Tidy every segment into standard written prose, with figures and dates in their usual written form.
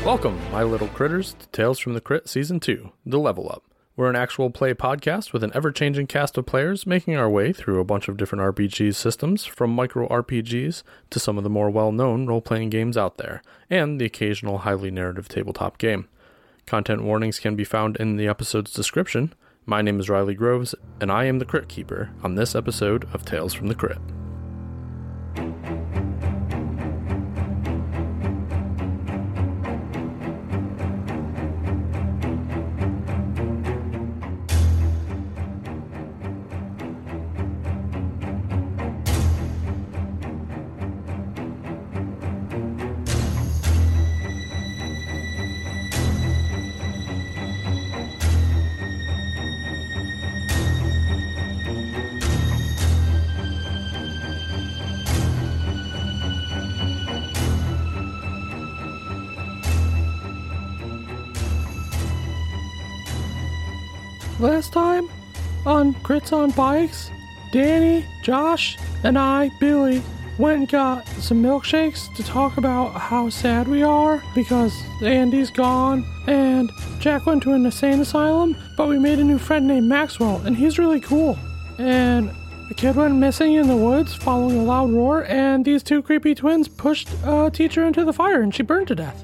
Welcome, my little critters, to Tales from the Crypt Season 2, The Level Up. We're an actual play podcast with an ever-changing cast of players making our way through a bunch of different RPG systems, from micro RPGs to some of the more well-known role-playing games out there, and the occasional highly narrative tabletop game. Content warnings can be found in the episode's description. My name is Riley Groves, and I am the Crypt Keeper on this episode of Tales from the Crypt. Last time on Crits on Bikes, Danny, Josh, and I, Billy, went and got some milkshakes to talk about how sad we are because Andy's gone, and Jack went to an insane asylum, but we made a new friend named Maxwell, and he's really cool. And a kid went missing in the woods following a loud roar, and these two creepy twins pushed a teacher into the fire, and she burned to death.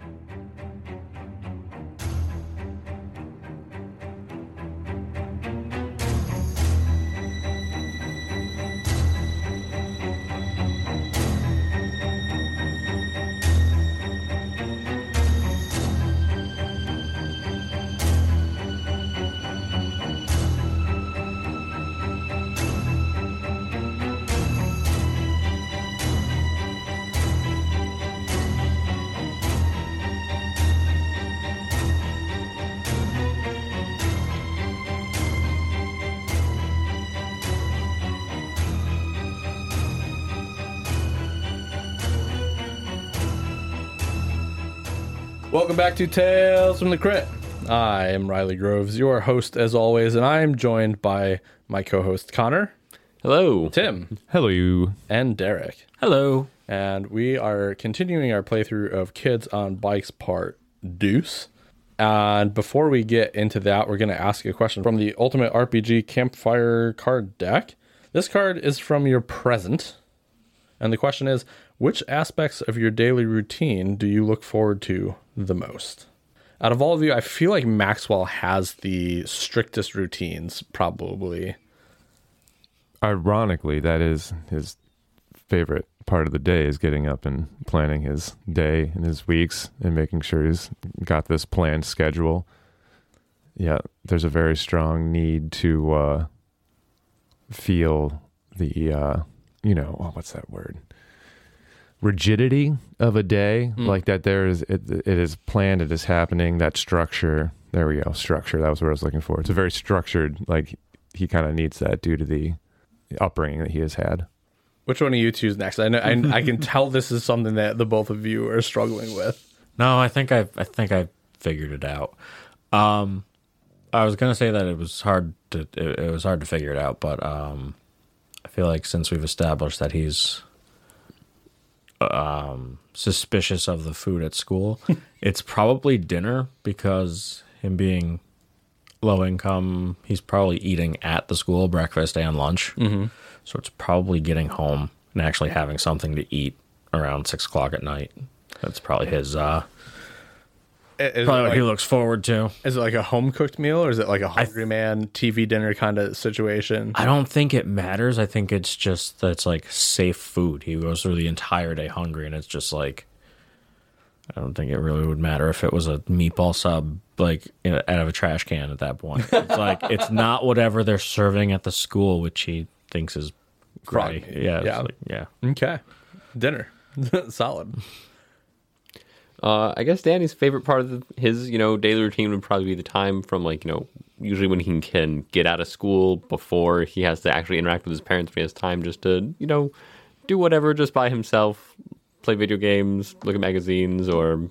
Welcome back to Tales from the Crypt. I am Riley Groves, your host as always, and I am joined by my co-host Connor. Hello. Tim. Hello. And Derek. Hello. And we are continuing our playthrough of Kids on Bikes Part Deuce. And before we get into that, we're going to ask a question from the Ultimate RPG Campfire card deck. This card is from your present. And the question is, which aspects of your daily routine do you look forward to the most? Out of all of you, I feel like Maxwell has the strictest routines, probably. Ironically, that is his favorite part of the day, is getting up and planning his day and his weeks and making sure he's got this planned schedule. Yeah, there's a very strong need to feel the, what's that word? Rigidity of a day, like that there is, it is planned, it is happening, that structure. There we go, structure. That was what I was looking for. It's a very structured, like he kind of needs that due to the upbringing that he has had. Which one of you choose next? I know I can tell this is something that the both of you are struggling with. No, I think I figured it out. I was gonna say that it was hard to figure it out, but I feel like since we've established that he's suspicious of the food at school, it's probably dinner, because him being low income, he's probably eating at the school breakfast and lunch. Mm-hmm. So it's probably getting home and actually having something to eat around 6 o'clock at night. That's probably his what he looks forward to. Is it like a home cooked meal, or is it like a Hungry Man TV dinner kind of situation? I don't think it matters. I think it's just that it's like safe food. He goes through the entire day hungry, and it's just like, I don't think it really would matter if it was a meatball sub like out of a trash can at that point. It's like, it's not whatever they're serving at the school, which he thinks is great. Yeah. Okay. Dinner. Solid. I guess Danny's favorite part of his, daily routine would probably be the time from usually when he can get out of school before he has to actually interact with his parents, when he has time just to, do whatever just by himself, play video games, look at magazines, or,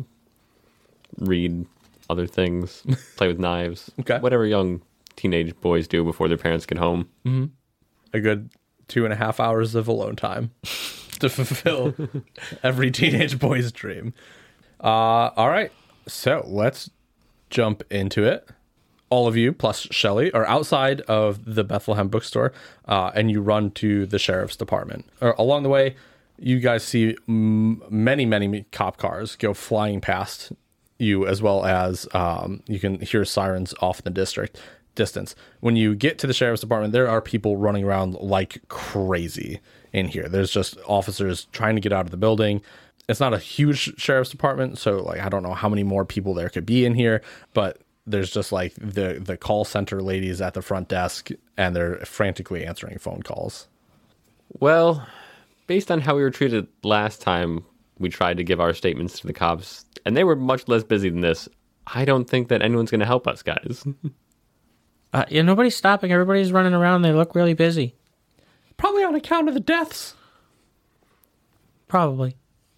read other things, play with knives, whatever young teenage boys do before their parents get home. Mm-hmm. A good 2.5 hours of alone time to fulfill every teenage boy's dream. All right. So let's jump into it. All of you, plus Shelly, are outside of the Bethlehem bookstore, and you run to the sheriff's department. Along the way, you guys see many, many cop cars go flying past you, as well as you can hear sirens off in the distance. When you get to the sheriff's department, there are people running around like crazy in here. There's just officers trying to get out of the building. It's not a huge sheriff's department, so like I don't know how many more people there could be in here, but there's just like the call center ladies at the front desk, and they're frantically answering phone calls. Well, based on how we were treated last time we tried to give our statements to the cops, and they were much less busy than this, I don't think that anyone's going to help us, guys. Yeah, nobody's stopping. Everybody's running around. They look really busy. Probably on account of the deaths. Probably.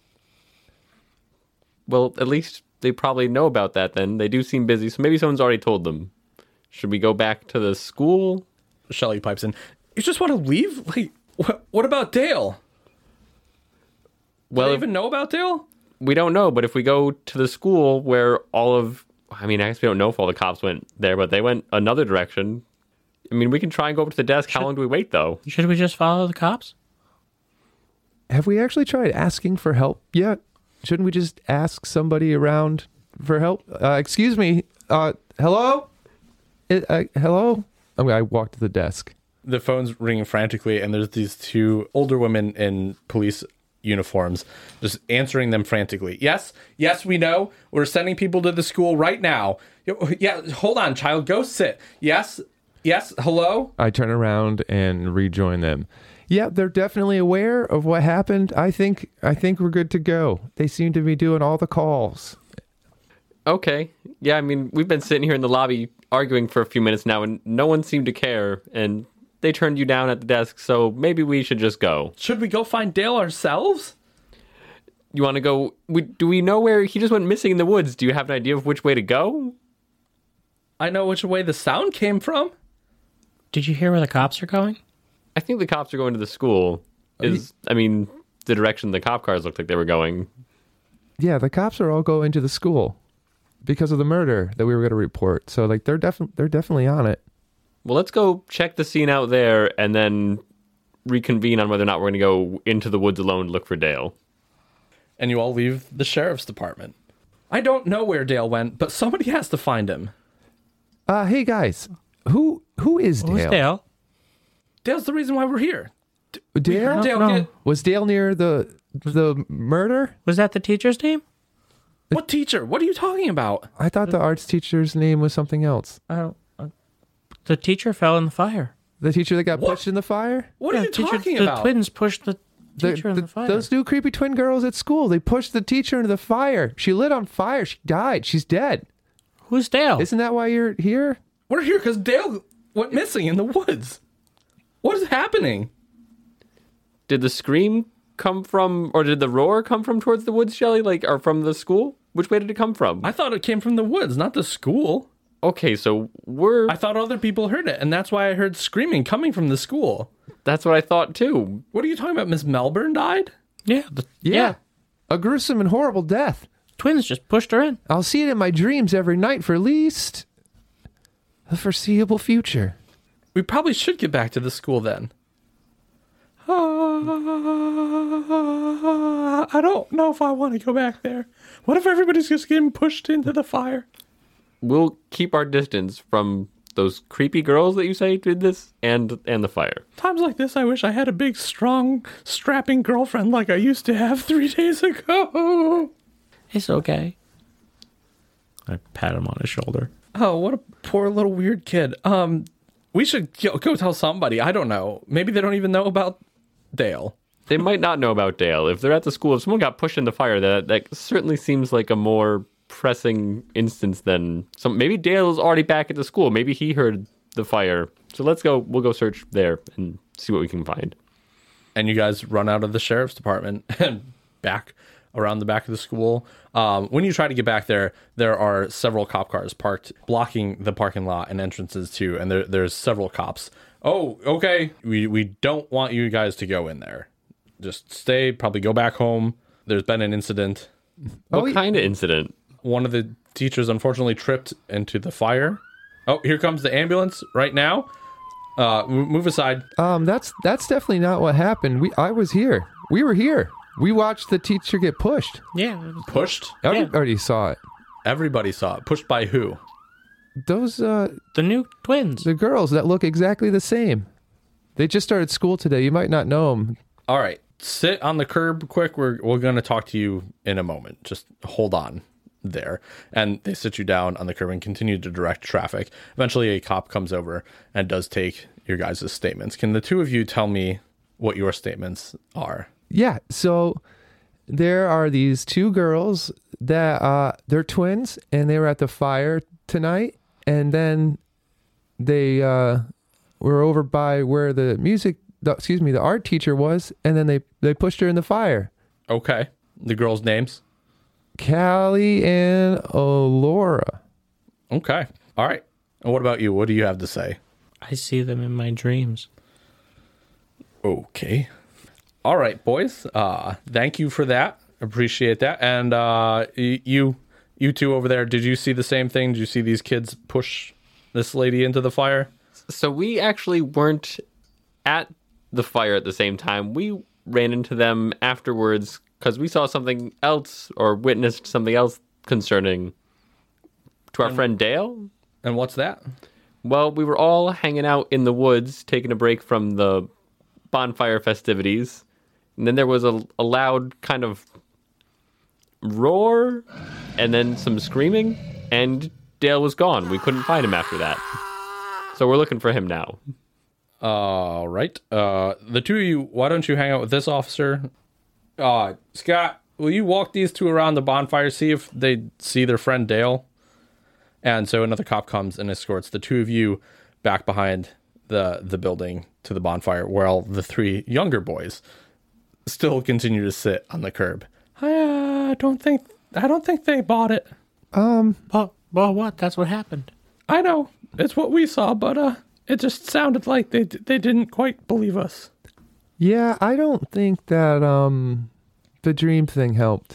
Well, at least they probably know about that then. They do seem busy, so maybe someone's already told them. Should we go back to the school? Shelly pipes in. You just want to leave? Like, what about Dale? Do they even know about Dale? We don't know, but if we go to the school where I guess we don't know if all the cops went there, but they went another direction. I mean, we can try and go up to the desk. How long do we wait, though? Should we just follow the cops? Have we actually tried asking for help yet? Shouldn't we just ask somebody around for help? Excuse me. Hello? Hello? I walk to the desk. The phone's ringing frantically, and there's these two older women in police uniforms just answering them frantically. Yes, we know. We're sending people to the school right now. Yeah, hold on, child. Go sit. Yes, hello? I turn around and rejoin them. Yeah, they're definitely aware of what happened. I think we're good to go. They seem to be doing all the calls. Okay. Yeah, I mean, we've been sitting here in the lobby arguing for a few minutes now, and no one seemed to care, and they turned you down at the desk, so maybe we should just go. Should we go find Dale ourselves? You want to go? Do we know where he just went missing in the woods? Do you have an idea of which way to go? I know which way the sound came from. Did you hear where the cops are going? I think the cops are going to the school. The direction the cop cars looked like they were going. Yeah, the cops are all going to the school because of the murder that we were going to report. So like they're definitely on it. Well, let's go check the scene out there and then reconvene on whether or not we're going to go into the woods alone to look for Dale. And you all leave the sheriff's department. I don't know where Dale went, but somebody has to find him. Hey guys, who is Dale? Who's Dale? Dale's the reason why we're here. Dale? No. Was Dale near the murder? Was that the teacher's name? What teacher? What are you talking about? I thought the arts teacher's name was something else. The teacher fell in the fire. The teacher that got pushed in the fire? What are you talking about? The twins pushed the teacher in the fire. Those two creepy twin girls at school, they pushed the teacher into the fire. She lit on fire. She died. She's dead. Who's Dale? Isn't that why you're here? We're here because Dale went missing in the woods. What is happening? Did the scream come from, or did the roar come from towards the woods, Shelly? Or from the school? Which way did it come from? I thought it came from the woods, not the school. Okay, so I thought other people heard it, and that's why I heard screaming coming from the school. That's what I thought, too. What are you talking about? Miss Melbourne died? Yeah. Yeah. A gruesome and horrible death. Twins just pushed her in. I'll see it in my dreams every night for at least the foreseeable future. We probably should get back to the school then. I don't know if I want to go back there. What if everybody's just getting pushed into the fire? We'll keep our distance from those creepy girls that you say did this and the fire. Times like this, I wish I had a big, strong, strapping girlfriend like I used to have 3 days ago. It's okay. I pat him on his shoulder. Oh, what a poor little weird kid. We should go tell somebody. I don't know. Maybe they don't even know about Dale. They might not know about Dale. If they're at the school, if someone got pushed in the fire, that certainly seems like a more pressing instance than some. Maybe Dale is already back at the school. Maybe he heard the fire. So let's go. We'll go search there and see what we can find. And you guys run out of the sheriff's department and back around the back of the school. When you try to get back there, there are several cop cars parked, blocking the parking lot and entrances too. And there's several cops. Oh, okay. We don't want you guys to go in there. Just stay, probably go back home. There's been an incident. What kind of incident? One of the teachers unfortunately tripped into the fire. Oh, here comes the ambulance right now. Move aside. That's definitely not what happened. I was here. We were here. We watched the teacher get pushed. Yeah. Pushed? Everybody saw it. Everybody saw it. Pushed by who? Those The new twins. the girls that look exactly the same. They just started school today. You might not know them. All right. Sit on the curb quick. We're going to talk to you in a moment. Just hold on there. And they sit you down on the curb and continue to direct traffic. Eventually, a cop comes over and does take your guys' statements. Can the two of you tell me what your statements are? Yeah. So there are these two girls that they're twins, and they were at the fire tonight, and then they were over by where the art teacher was, and then they pushed her in the fire. Okay. The girls' names? Callie and Alora. Okay. All right. And what about you? What do you have to say? I see them in my dreams. Okay. All right, boys. Thank you for that. Appreciate that. And you two over there, did you see the same thing? Did you see these kids push this lady into the fire? So we actually weren't at the fire at the same time. We ran into them afterwards because we saw something else or witnessed something else concerning to our friend Dale. And what's that? Well, we were all hanging out in the woods, taking a break from the bonfire festivities. And then there was a loud kind of roar and then some screaming, and Dale was gone. We couldn't find him after that. So we're looking for him now. All right. The two of you, why don't you hang out with this officer? Scott, will you walk these two around the bonfire, see if they see their friend Dale? And so another cop comes and escorts the two of you back behind the building to the bonfire, while the three younger boys still continue to sit on the curb. I don't think they bought it. Well, what? That's what happened. I know it's what we saw, but it just sounded like they didn't quite believe us. Yeah, I don't think that the dream thing helped.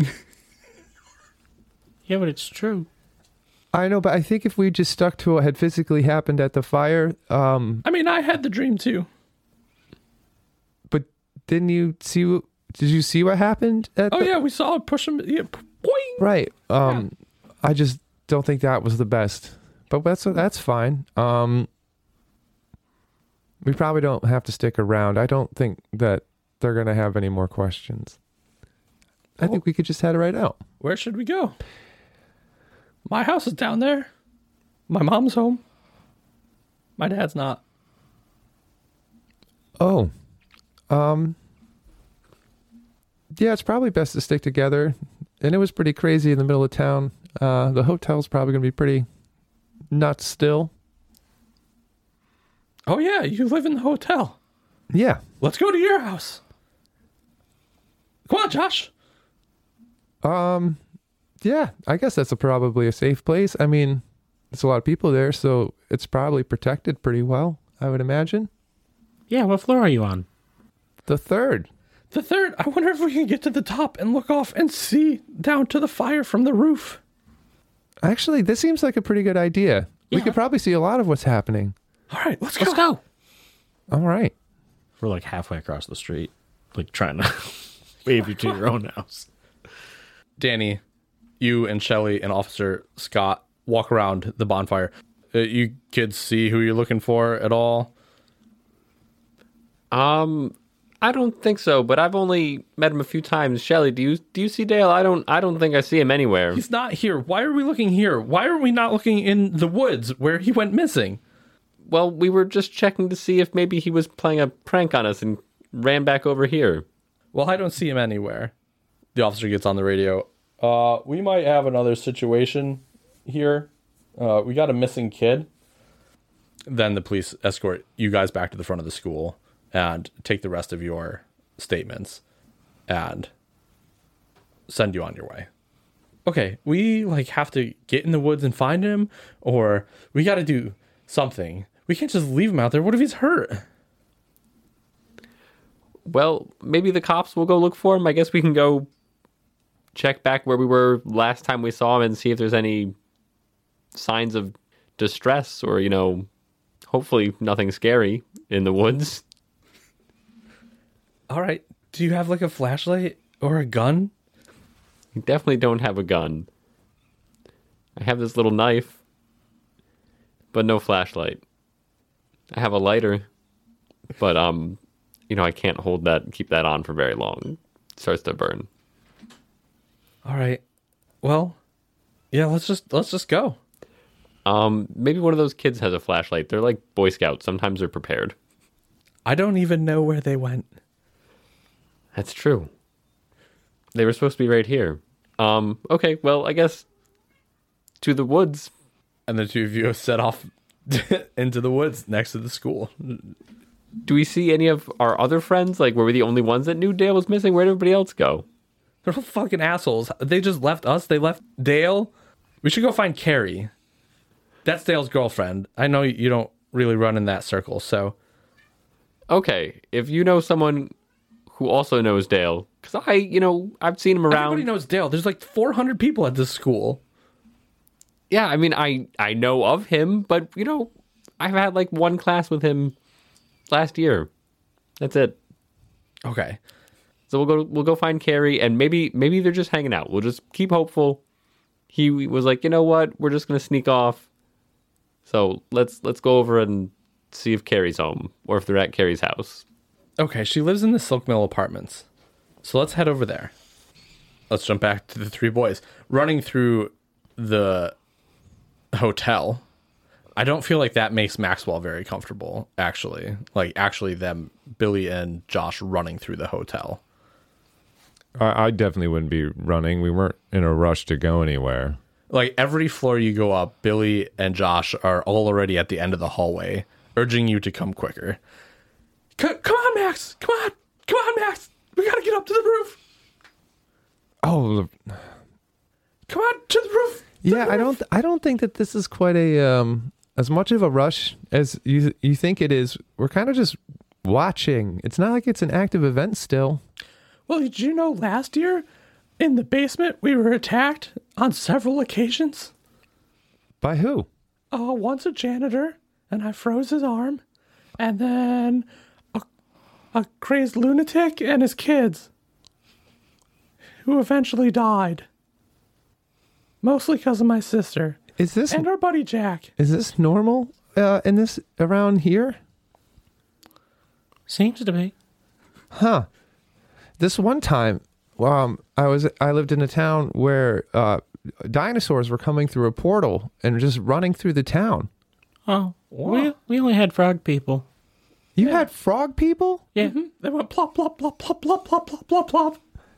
Yeah, but it's true. I know, but I think if we just stuck to what had physically happened at the fire, I mean, I had the dream too. but didn't you see? Did you see what happened? Yeah, we saw it push him. Yeah, boing. Right. I just don't think that was the best, but that's fine. We probably don't have to stick around. I don't think that they're gonna have any more questions. I think we could just head right out. Where should we go? My house is down there. My mom's home. My dad's not. Oh, yeah, it's probably best to stick together. And it was pretty crazy in the middle of town. The hotel's probably gonna be pretty nuts still. Oh yeah, you live in the hotel. Yeah. Let's go to your house. Come on, Josh. Yeah, I guess that's probably a safe place. I mean, there's a lot of people there, so it's probably protected pretty well, I would imagine. Yeah, what floor are you on? The third. The third. I wonder if we can get to the top and look off and see down to the fire from the roof. Actually, this seems like a pretty good idea. We Yeah. could probably see a lot of what's happening. All right, let's go. Let's go. All right. We're like halfway across the street, like trying to wave you to your own house. Danny, you and Shelly and Officer Scott walk around the bonfire. You kids see who you're looking for at all? I don't think so, but I've only met him a few times. Shelly, do you see Dale? I don't think I see him anywhere. He's not here. Why are we looking here? Why are we not looking in the woods where he went missing? Well, we were just checking to see if maybe he was playing a prank on us and ran back over here. Well, I don't see him anywhere. The officer gets on the radio. We might have another situation here. We got a missing kid. Then the police escort you guys back to the front of the school and take the rest of your statements and send you on your way. Okay, we have to get in the woods and find him, or we got to do something. We can't just leave him out there. What if he's hurt? Well, maybe the cops will go look for him. I guess we can go check back where we were last time we saw him and see if there's any signs of distress or, hopefully nothing scary in the woods. All right. Do you have like a flashlight or a gun? I definitely don't have a gun. I have this little knife, but no flashlight. I have a lighter, but I can't keep that on for very long. It starts to burn. All right. Well, yeah, let's just go. Maybe one of those kids has a flashlight. They're like Boy Scouts. Sometimes they're prepared. I don't even know where they went. That's true. They were supposed to be right here. Okay, well, I guess to the woods. And the two of you have set off into the woods next to the school. Do we see any of our other friends? Like, were we the only ones that knew Dale was missing? Where'd everybody else go? They're all fucking assholes. They just left us. They left Dale. We should go find Carrie. That's Dale's girlfriend. I know you don't really run in that circle, so. Okay, if you know someone who also knows Dale, because I've seen him around. Everybody knows Dale. There's like 400 people at this school. Yeah, I mean, I know of him, but, I've had like one class with him last year. That's it. Okay. So we'll go find Carrie, and maybe they're just hanging out. We'll just keep hopeful. He was like, you know what? We're just gonna sneak off. So let's go over and see if Carrie's home or if they're at Carrie's house. Okay, she lives in the Silk Mill Apartments. So let's head over there. Let's jump back to the three boys running through the hotel. I don't feel like that makes Maxwell very comfortable, actually. Like, actually them, Billy and Josh running through the hotel. I definitely wouldn't be running. We weren't in a rush to go anywhere. Like, every floor you go up, Billy and Josh are already at the end of the hallway, urging you to come quicker. Come on, Max! Come on, Max! We gotta get up to the roof! Oh, Come on, to the roof! Yeah, I don't think that this is quite a as much of a rush as you think it is. We're kind of just watching. It's not like it's an active event still. Well, did you know last year in the basement we were attacked on several occasions? By who? Once a janitor, and I froze his arm, and then a crazed lunatic and his kids, who eventually died. Mostly because of my sister. Is this And our buddy Jack. is this normal in this around here? Seems to be. Huh. This one time, I lived in a town where dinosaurs were coming through a portal and just running through the town. Oh, we only had frog people. You had frog people? Yeah. They went plop, plop, plop, plop, plop, plop, plop, plop, plop.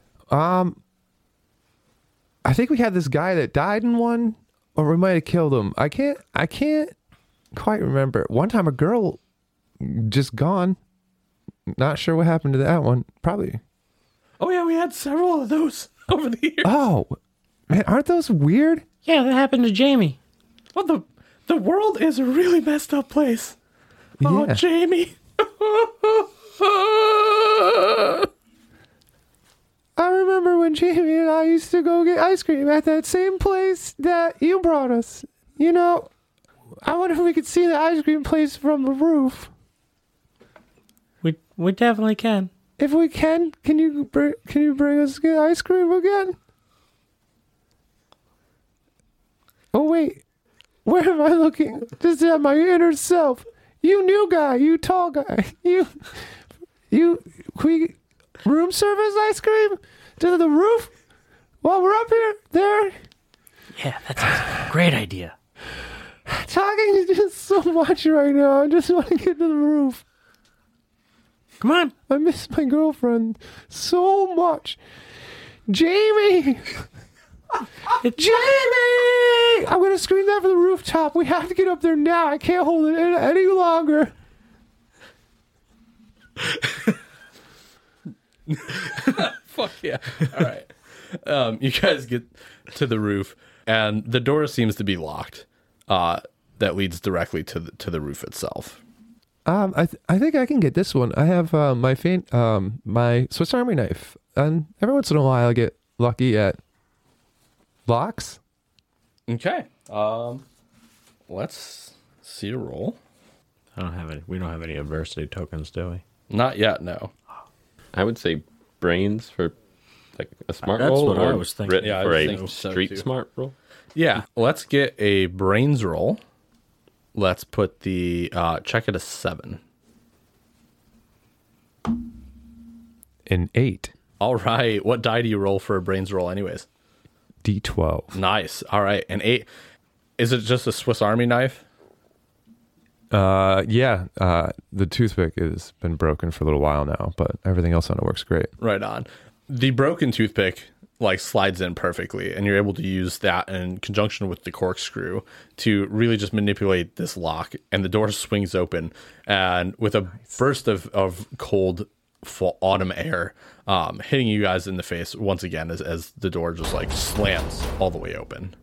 I think we had this guy that died in one, or we might have killed him. I can't quite remember. One time a girl just gone. Not sure what happened to that one. Probably. Oh yeah, we had several of those over the years. Oh, man, aren't those weird? Yeah, that happened to Jamie. Well, the world is a really messed up place. Oh, Yeah. Jamie. I remember when Jamie and I used to go get ice cream at that same place that you brought us. I wonder if we could see the ice cream place from the roof. We definitely can. If we can you bring us to get ice cream again? Oh wait, where am I looking? Just at my inner self. You new guy, you tall guy, you. We room service ice cream to the roof while we're up here. There, Yeah, that's a great idea. talking is just so much right now. I just want to get to the roof. Come on. I miss my girlfriend so much. Jamie! Jamie! I'm going to scream that from the rooftop. We have to get up there now. I can't hold it in any longer. Fuck yeah. All right. You guys get to the roof, and the door seems to be locked. That leads directly to the roof itself. I think I can get this one. I have my Swiss Army knife, and every once in a while I get lucky at blocks. Okay. Let's see a roll. I don't have any. We don't have any adversity tokens, do we? Not yet, no. I would say brains for like a smart That's roll, what I or was thinking. written Yeah, I for was a thinking so, street too. smart roll. Yeah, let's get a brains roll. Let's put the check at a 7. An 8. All right. What die do you roll for a brains roll, anyways? D12. Nice. All right. An 8. Is it just a Swiss Army knife? Yeah. The toothpick has been broken for a little while now, but everything else on it works great. Right on. The broken toothpick like slides in perfectly, and you're able to use that in conjunction with the corkscrew to really just manipulate this lock, and the door swings open, and with a burst of cold fall autumn air hitting you guys in the face once again as the door just like slams all the way open.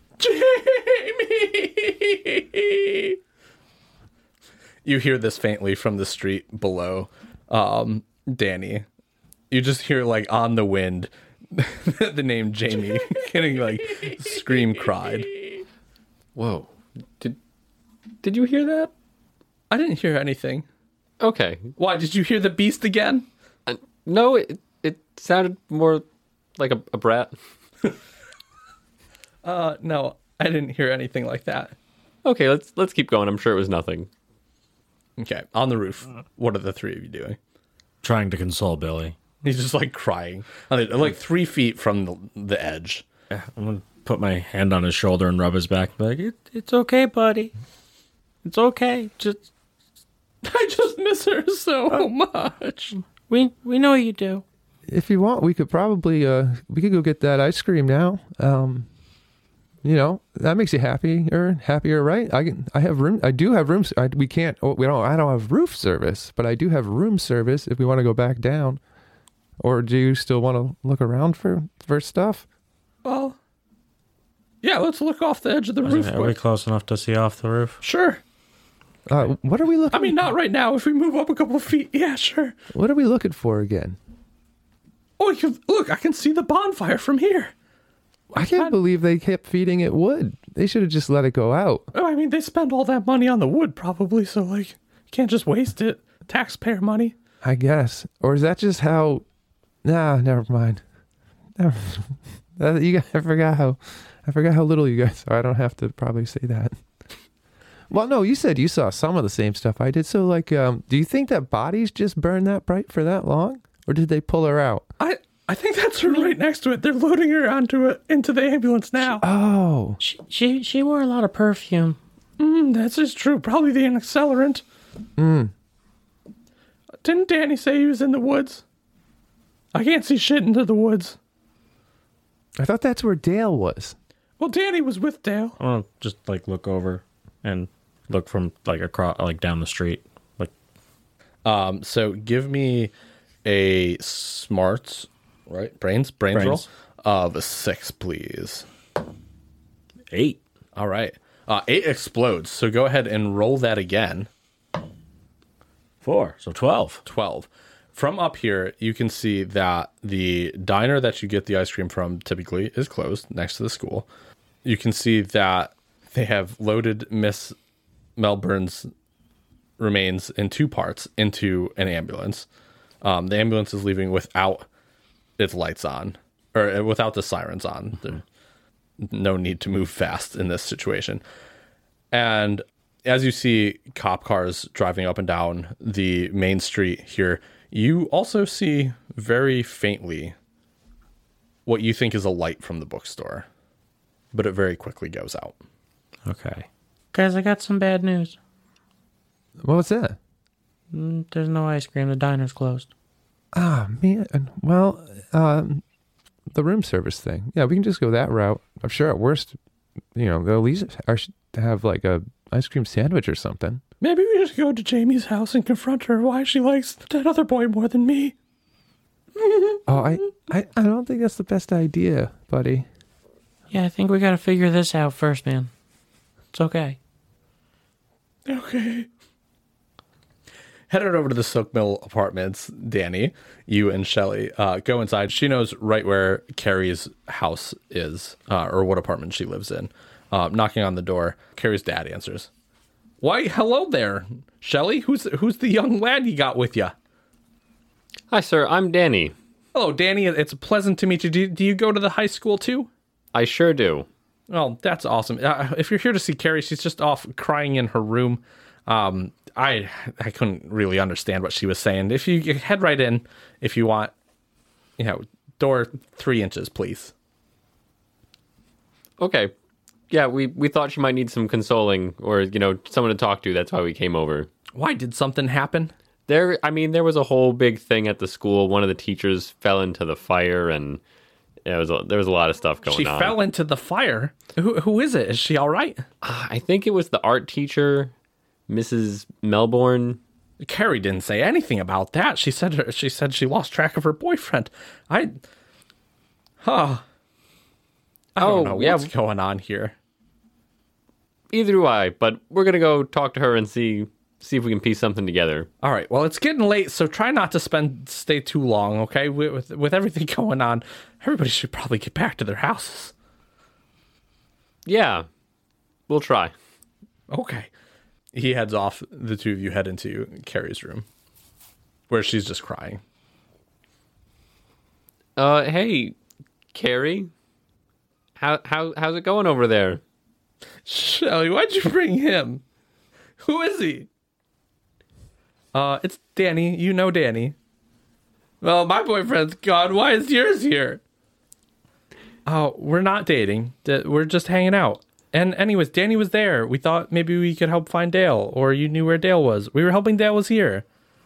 Jamie! You hear this faintly from the street below. Danny, you just hear like on the wind the name Jamie getting like scream cried. Whoa! Did you hear that? I didn't hear anything. Okay. Why, did you hear the beast again? No, it sounded more like a brat. No, I didn't hear anything like that. Okay, let's keep going. I'm sure it was nothing. Okay, on the roof, what are the three of you doing? Trying to console Billy. He's just like crying, like 3 feet from the edge. I'm gonna put my hand on his shoulder and rub his back. Be like, it's okay, buddy. It's okay. Just I just miss her so much. We know you do. If you want, we could probably we could go get that ice cream now. You know, that makes you happier, right? I have room. I do have rooms. I don't have roof service, but I do have room service if we want to go back down. Or do you still want to look around for stuff? Well, yeah, let's look off the edge of the roof. Are we quick. close enough to see off the roof? Sure. What are we looking? I mean, not right now. If we move up a couple of feet, yeah, sure. What are we looking for again? Oh, look, I can see the bonfire from here. I can't believe they kept feeding it wood. They should have just let it go out. Oh, I mean, they spend all that money on the wood probably, so like, you can't just waste it. Taxpayer money. I guess. Or is that just how? Nah, never mind. I forgot how little you guys are. I don't have to probably say that. Well, no, you said you saw some of the same stuff I did. So, like, do you think that bodies just burn that bright for that long, or did they pull her out? I think that's her right next to it. They're loading her into the ambulance now. Oh, She wore a lot of perfume. That's just true. Probably the accelerant. Didn't Danny say he was in the woods? I can't see shit into the woods. I thought that's where Dale was. Well, Danny was with Dale. I want to just like look over and look from like across, like down the street. Like, So give me a smarts, right? Brains roll of a 6, please. 8. All right. 8 explodes. So go ahead and roll that again. 4. So 12. 12. From up here, you can see that the diner that you get the ice cream from typically is closed next to the school. You can see that they have loaded Miss Melbourne's remains in 2 parts into an ambulance. The ambulance is leaving without its lights on, or without the sirens on. There's no need to move fast in this situation. And as you see cop cars driving up and down the main street here, you also see very faintly what you think is a light from the bookstore, but it very quickly goes out. Okay. Guys, I got some bad news. What was that? There's no ice cream. The diner's closed. Ah, man. Well, the room service thing. Yeah, we can just go that route. I'm sure at worst, they'll at least have like a ice cream sandwich or something. Maybe we just go to Jamie's house and confront her why she likes that other boy more than me. Oh, I don't think that's the best idea, buddy. Yeah, I think we gotta figure this out first, man. It's okay. Okay. headed over to the Silk Mill Apartments. Danny, you and Shelly go inside. She knows right where Carrie's house is, or what apartment she lives in. Knocking on the door, Carrie's dad answers. Why, hello there, Shelly. Who's the young lad you got with you? Hi, sir. I'm Danny. Hello, Danny. It's pleasant to meet you. Do you go to the high school too? I sure do. Oh, that's awesome. If you're here to see Carrie, she's just off crying in her room. I couldn't really understand what she was saying. If you head right in, if you want, door 3 inches, please. Okay. Yeah, we thought she might need some consoling or, someone to talk to. That's why we came over. Why, did something happen? There was a whole big thing at the school. One of the teachers fell into the fire, and there was a lot of stuff going on. She fell into the fire? Who is it? Is she all right? I think it was the art teacher, Mrs. Melbourne. Carrie didn't say anything about that. She said she lost track of her boyfriend. I don't know what's going on here. Either do I, but we're going to go talk to her and see if we can piece something together. All right. Well, it's getting late, so try not to stay too long, okay? With everything going on, everybody should probably get back to their houses. Yeah, we'll try. Okay. He heads off. The two of you head into Carrie's room, where she's just crying. Hey, Carrie. How's it going over there? Shelly, why'd you bring him? Who is he? It's Danny. You know Danny. Well, my boyfriend's gone. Why is yours here? Oh, we're not dating. We're just hanging out. And anyways, Danny was there. We thought maybe we could help find Dale, or you knew where Dale was. We were hoping Dale was here.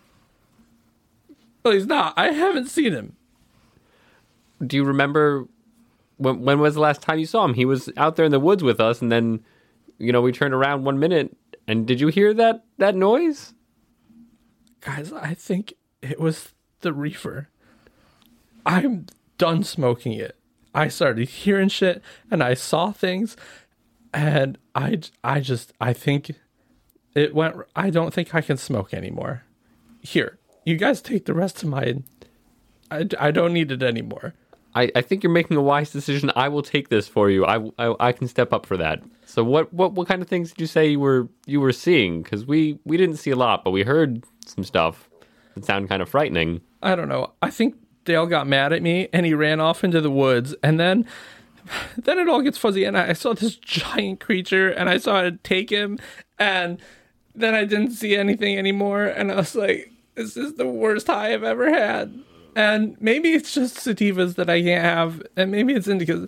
Well, he's not. I haven't seen him. Do you remember when was the last time you saw him? He was out there in the woods with us, and then, we turned around 1 minute, and did you hear that noise? Guys, I think it was the reefer. I'm done smoking it. I started hearing shit, and I saw things, and I think it went. I don't think I can smoke anymore. Here, you guys take the rest of mine. I don't need it anymore. I think you're making a wise decision. I will take this for you. I can step up for that. So what kind of things did you say you were seeing? Because we didn't see a lot, but we heard some stuff that sounded kind of frightening. I don't know. I think Dale got mad at me and he ran off into the woods, and then it all gets fuzzy, and I saw this giant creature and I saw it take him, and then I didn't see anything anymore, and I was like, this is the worst high I've ever had. And maybe it's just sativas that I can't have, and maybe it's indicas.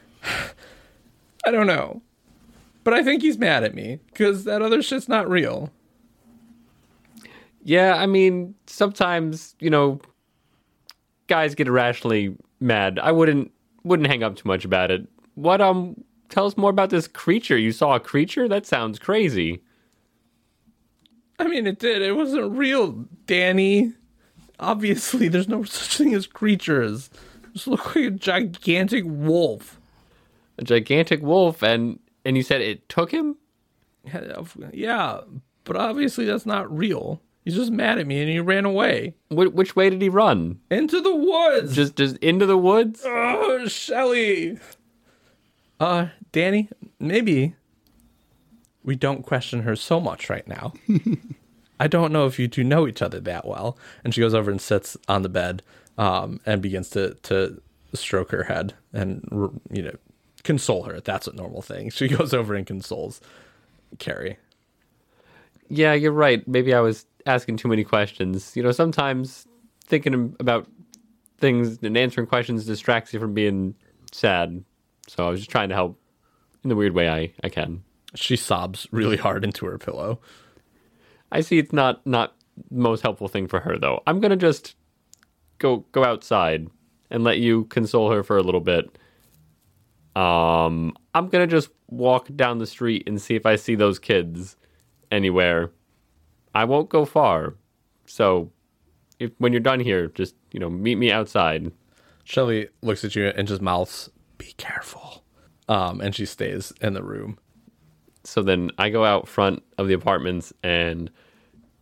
I don't know. But I think he's mad at me, because that other shit's not real. Yeah, I mean, sometimes, guys get irrationally mad. I wouldn't hang up too much about it. Tell us more about this creature. You saw a creature? That sounds crazy. I mean, it did. It wasn't real, Danny. Obviously, there's no such thing as creatures. It just looked like a gigantic wolf. A gigantic wolf, and you said it took him? Yeah, but obviously that's not real. He's just mad at me, and he ran away. Which way did he run? Into the woods! Just into the woods? Oh, Shelly! Danny, maybe we don't question her so much right now. I don't know if you two know each other that well. And she goes over and sits on the bed and begins to stroke her head and, console her. That's a normal thing. She goes over and consoles Carrie. Yeah, you're right. Maybe I was asking too many questions. Sometimes thinking about things and answering questions distracts you from being sad. So I was just trying to help in the weird way I can. She sobs really hard into her pillow. I see it's not the most helpful thing for her, though. I'm going to just go outside and let you console her for a little bit. I'm going to just walk down the street and see if I see those kids anywhere. I won't go far. So when you're done here, just, meet me outside. Shelly looks at you and just mouths, "Be careful." And she stays in the room. So then I go out front of the apartments and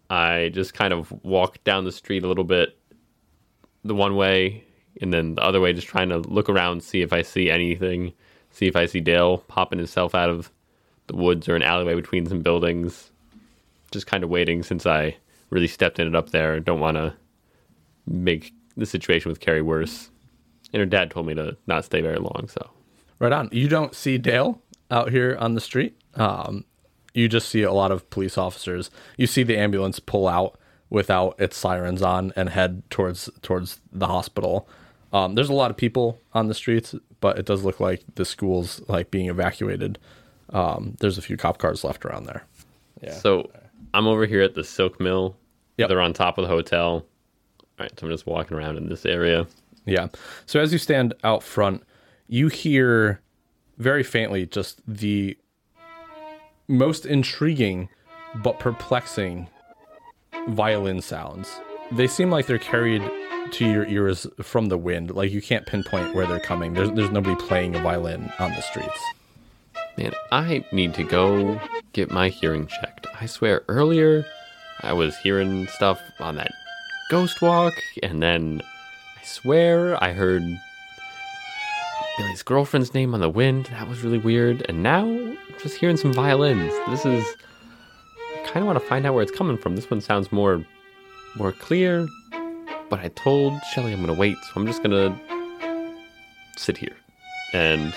I just kind of walk down the street a little bit the one way, and then the other way, just trying to look around, see if I see anything, see if I see Dale popping himself out of the woods or an alleyway between some buildings. Just kind of waiting, since I really stepped in it up there. Don't want to make the situation with Carrie worse. And her dad told me to not stay very long, so. Right on. You don't see Dale out here on the street. You just see a lot of police officers. You see the ambulance pull out without its sirens on and head towards the hospital. There's a lot of people on the streets, but it does look like the school's like being evacuated. There's a few cop cars left around there. Yeah. So I'm over here at the Silk Mill. Yep. They're on top of the hotel. All right, so I'm just walking around in this area. Yeah. So as you stand out front, you hear very faintly just the most intriguing but perplexing violin sounds. They seem like they're carried to your ears from the wind. Like you can't pinpoint where they're coming. There's nobody playing a violin on the streets. Man, I need to go get my hearing checked. I swear earlier I was hearing stuff on that ghost walk, and then I swear I heard Billy's girlfriend's name on the wind. That was really weird. And now I'm just hearing some violins. I kind of want to find out where it's coming from. This one sounds more clear, but I told Shelly I'm going to wait, so I'm just going to sit here and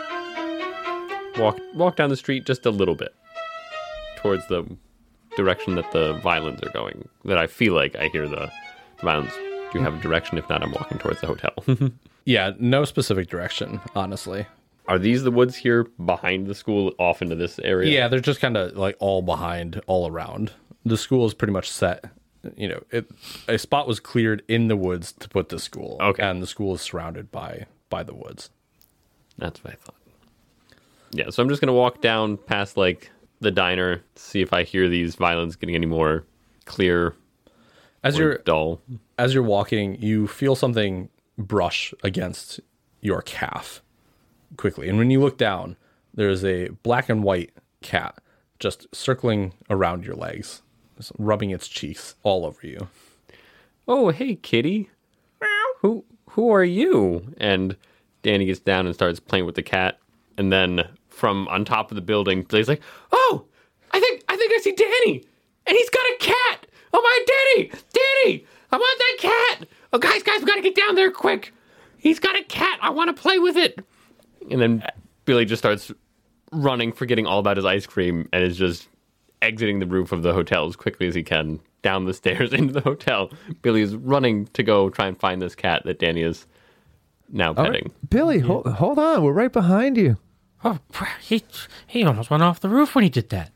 walk down the street just a little bit towards the direction that the violins are going, that I feel like I hear the violins. Do you have a direction? If not, I'm walking towards the hotel. Yeah, no specific direction, honestly. Are these the woods here behind the school off into this area? Yeah, they're just kind of like all behind, all around. The school is pretty much set. You know, a spot was cleared in the woods to put the school. Okay. And the school is surrounded by the woods. That's what I thought. Yeah, so I'm just going to walk down past like the diner, see if I hear these violins getting any more clear or dull. As you're walking, you feel something brush against your calf quickly. And when you look down, there's a black and white cat just circling around your legs, just rubbing its cheeks all over you. Oh, hey, kitty. Meow. Who are you? And Danny gets down and starts playing with the cat. And then from on top of the building, Billy's like, "Oh, I think I see Danny, and he's got a cat. Oh my, Danny, I want that cat. Oh, guys, we gotta get down there quick. He's got a cat. I want to play with it." And then Billy just starts running, forgetting all about his ice cream, and is just exiting the roof of the hotel as quickly as he can down the stairs into the hotel. Billy is running to go try and find this cat that Danny is now petting. Right. Billy, hold on. We're right behind you. Oh, he almost went off the roof when he did that.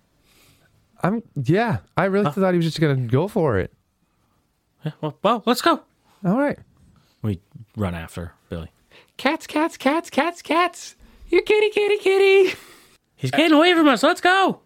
I really thought he was just going to go for it. Well, let's go. All right. We run after Billy. Cats. You kitty. He's getting away from us. Let's go.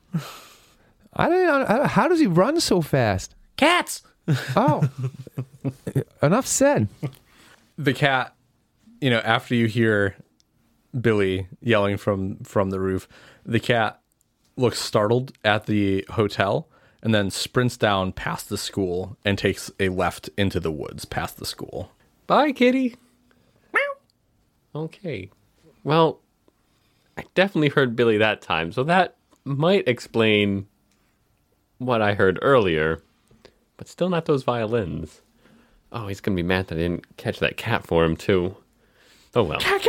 How does he run so fast? Cats. Oh, enough said. The cat, you know, after you hear Billy yelling from the roof, the cat looks startled at the hotel and then sprints down past the school and takes a left into the woods past the school. Bye, kitty. Meow. Okay. Well, I definitely heard Billy that time, so that might explain what I heard earlier, but still not those violins. Oh, he's going to be mad that I didn't catch that cat for him, too. Oh, well. Cat.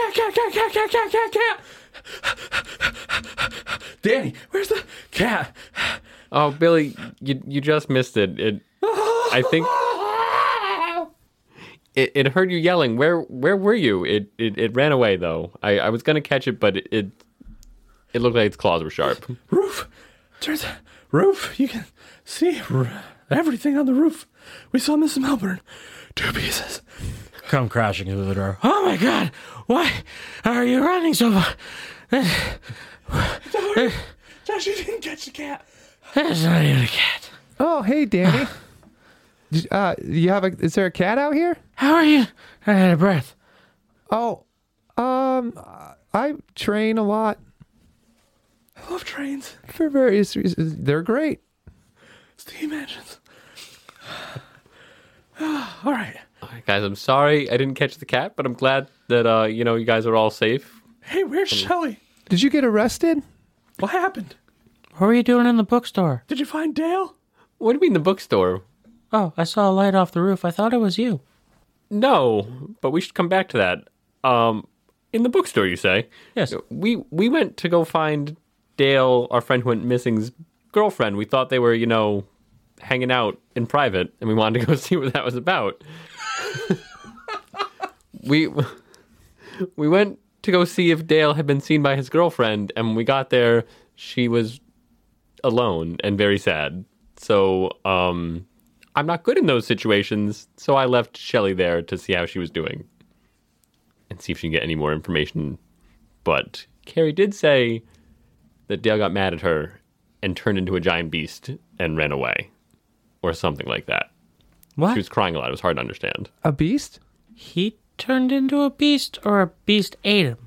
Danny, where's the cat? Oh, Billy, you just missed it. I think it heard you yelling. Where were you? It ran away though. I was gonna catch it, but it looked like its claws were sharp. Roof. There's a roof. You can see everything on the roof. We saw Mrs. Melbourne. 2 pieces. Come crashing through the door. Oh my God! Why are you running so far? Josh, you didn't catch the cat. There's not even a cat. Oh, hey, Danny. Is there a cat out here? How are you? I had a breath. Oh, I train a lot I love trains. for various reasons. They're great. Steam engines. All right. All right, guys, I'm sorry I didn't catch the cat, but I'm glad that you guys are all safe. Hey, where's Shelly? Did you get arrested? What happened? What were you doing in the bookstore? Did you find Dale? What do you mean the bookstore? Oh, I saw a light off the roof. I thought it was you. No, but we should come back to that. In the bookstore, you say? Yes. We went to go find Dale, our friend who went missing's girlfriend. We thought they were, hanging out in private, and we wanted to go see what that was about. we went to go see if Dale had been seen by his girlfriend, and when we got there, she was alone and very sad. So, I'm not good in those situations, so I left Shelly there to see how she was doing and see if she can get any more information. But Carrie did say that Dale got mad at her and turned into a giant beast and ran away, or something like that. What? She was crying a lot. It was hard to understand. A beast? He turned into a beast, or a beast ate him?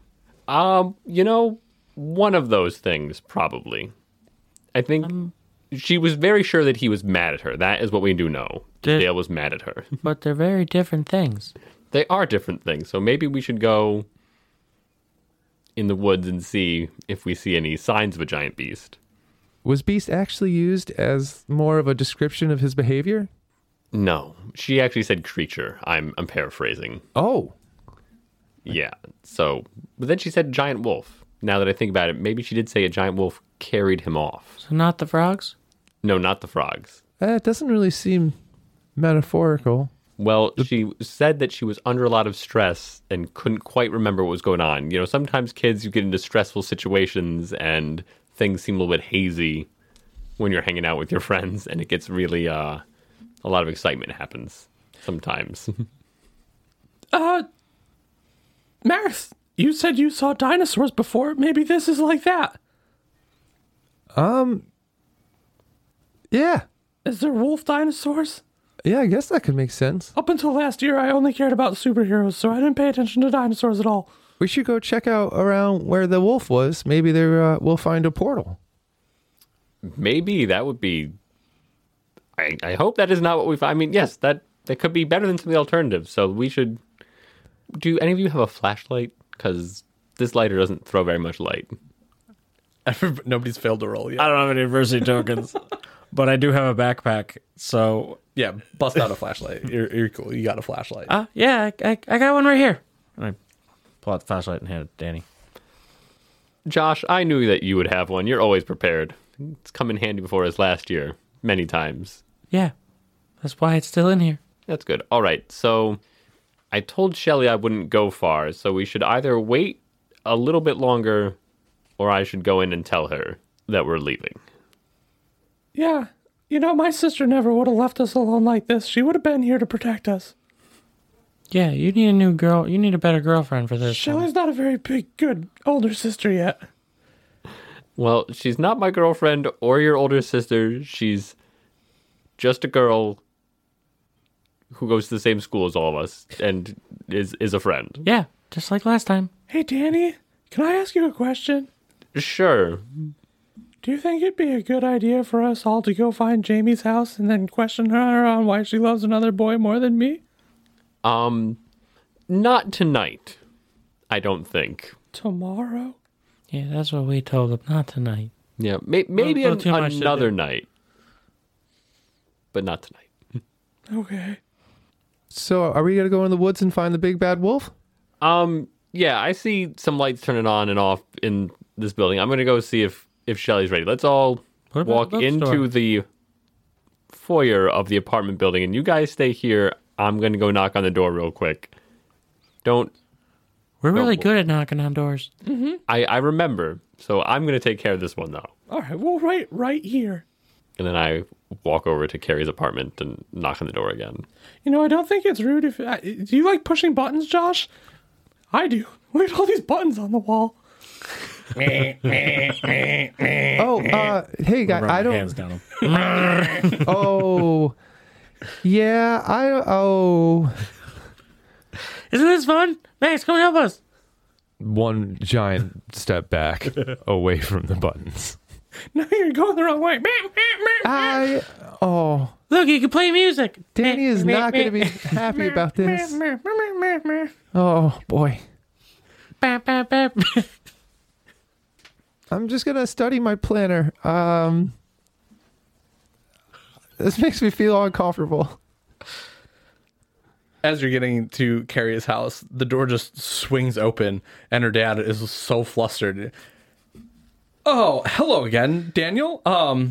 One of those things, probably. I think she was very sure that he was mad at her. That is what we do know. Dale was mad at her. But they're very different things. They are different things, so maybe we should go in the woods and see if we see any signs of a giant beast. Was beast actually used as more of a description of his behavior? No, she actually said creature. I'm paraphrasing. Oh. Yeah, so, but then she said giant wolf. Now that I think about it, maybe she did say a giant wolf carried him off. So not the frogs? No, not the frogs. It doesn't really seem metaphorical. Well, she said that she was under a lot of stress and couldn't quite remember what was going on. Sometimes kids, you get into stressful situations and things seem a little bit hazy when you're hanging out with your friends, and it gets really, a lot of excitement happens sometimes. Marith, you said you saw dinosaurs before. Maybe this is like that. Yeah. Is there wolf dinosaurs? Yeah, I guess that could make sense. Up until last year, I only cared about superheroes, so I didn't pay attention to dinosaurs at all. We should go check out around where the wolf was. Maybe there we'll find a portal. Maybe that would be... I hope that is not what we find. I mean, yes, that could be better than some of the alternatives, so we should... Do any of you have a flashlight? Because this lighter doesn't throw very much light. Nobody's failed to roll yet. I don't have any adversity tokens, but I do have a backpack, so... Yeah, bust out a flashlight. You're cool. You got a flashlight. Yeah, I got one right here. And I pull out the flashlight and hand it to Danny. Josh, I knew that you would have one. You're always prepared. It's come in handy before us last year, many times. Yeah, that's why it's still in here. That's good. All right, so I told Shelly I wouldn't go far, so we should either wait a little bit longer or I should go in and tell her that we're leaving. Yeah. My sister never would have left us alone like this. She would have been here to protect us. Yeah, you need a new girl. You need a better girlfriend for this. Shelly's not a very big, good older sister yet. Well, she's not my girlfriend or your older sister. She's just a girl who goes to the same school as all of us and is a friend. Yeah, just like last time. Hey, Danny, can I ask you a question? Sure. Do you think it'd be a good idea for us all to go find Jamie's house and then question her on why she loves another boy more than me? Not tonight, I don't think. Tomorrow? Yeah, that's what we told him. Not tonight. Yeah, maybe Little too much to another do. night. But not tonight. Okay. So, are we going to go in the woods and find the big bad wolf? Yeah, I see some lights turning on and off in this building. I'm going to go see if Shelly's ready. Let's all What about walk the bookstore? into the foyer of the apartment building, and you guys stay here. I'm going to go knock on the door real quick. Don't... We're really Go. good at knocking on doors. I remember, so I'm going to take care of this one, though. All right, we'll wait right here. And then I walk over to Carrie's apartment and knock on the door again. I don't think it's rude if... do you like pushing buttons, Josh? I do. Look at all these buttons on the wall. Hey, guy, Rub I my hands don't... down them. Oh, yeah, Isn't this fun? Max, come help us. One giant step back away from the buttons. No, you're going the wrong way. Look, you can play music. Danny is not going to be happy about this. Oh, boy. I'm just going to study my planner. This makes me feel uncomfortable. As you're getting to Carrie's house, the door just swings open, and her dad is so flustered. Oh, hello again, Daniel.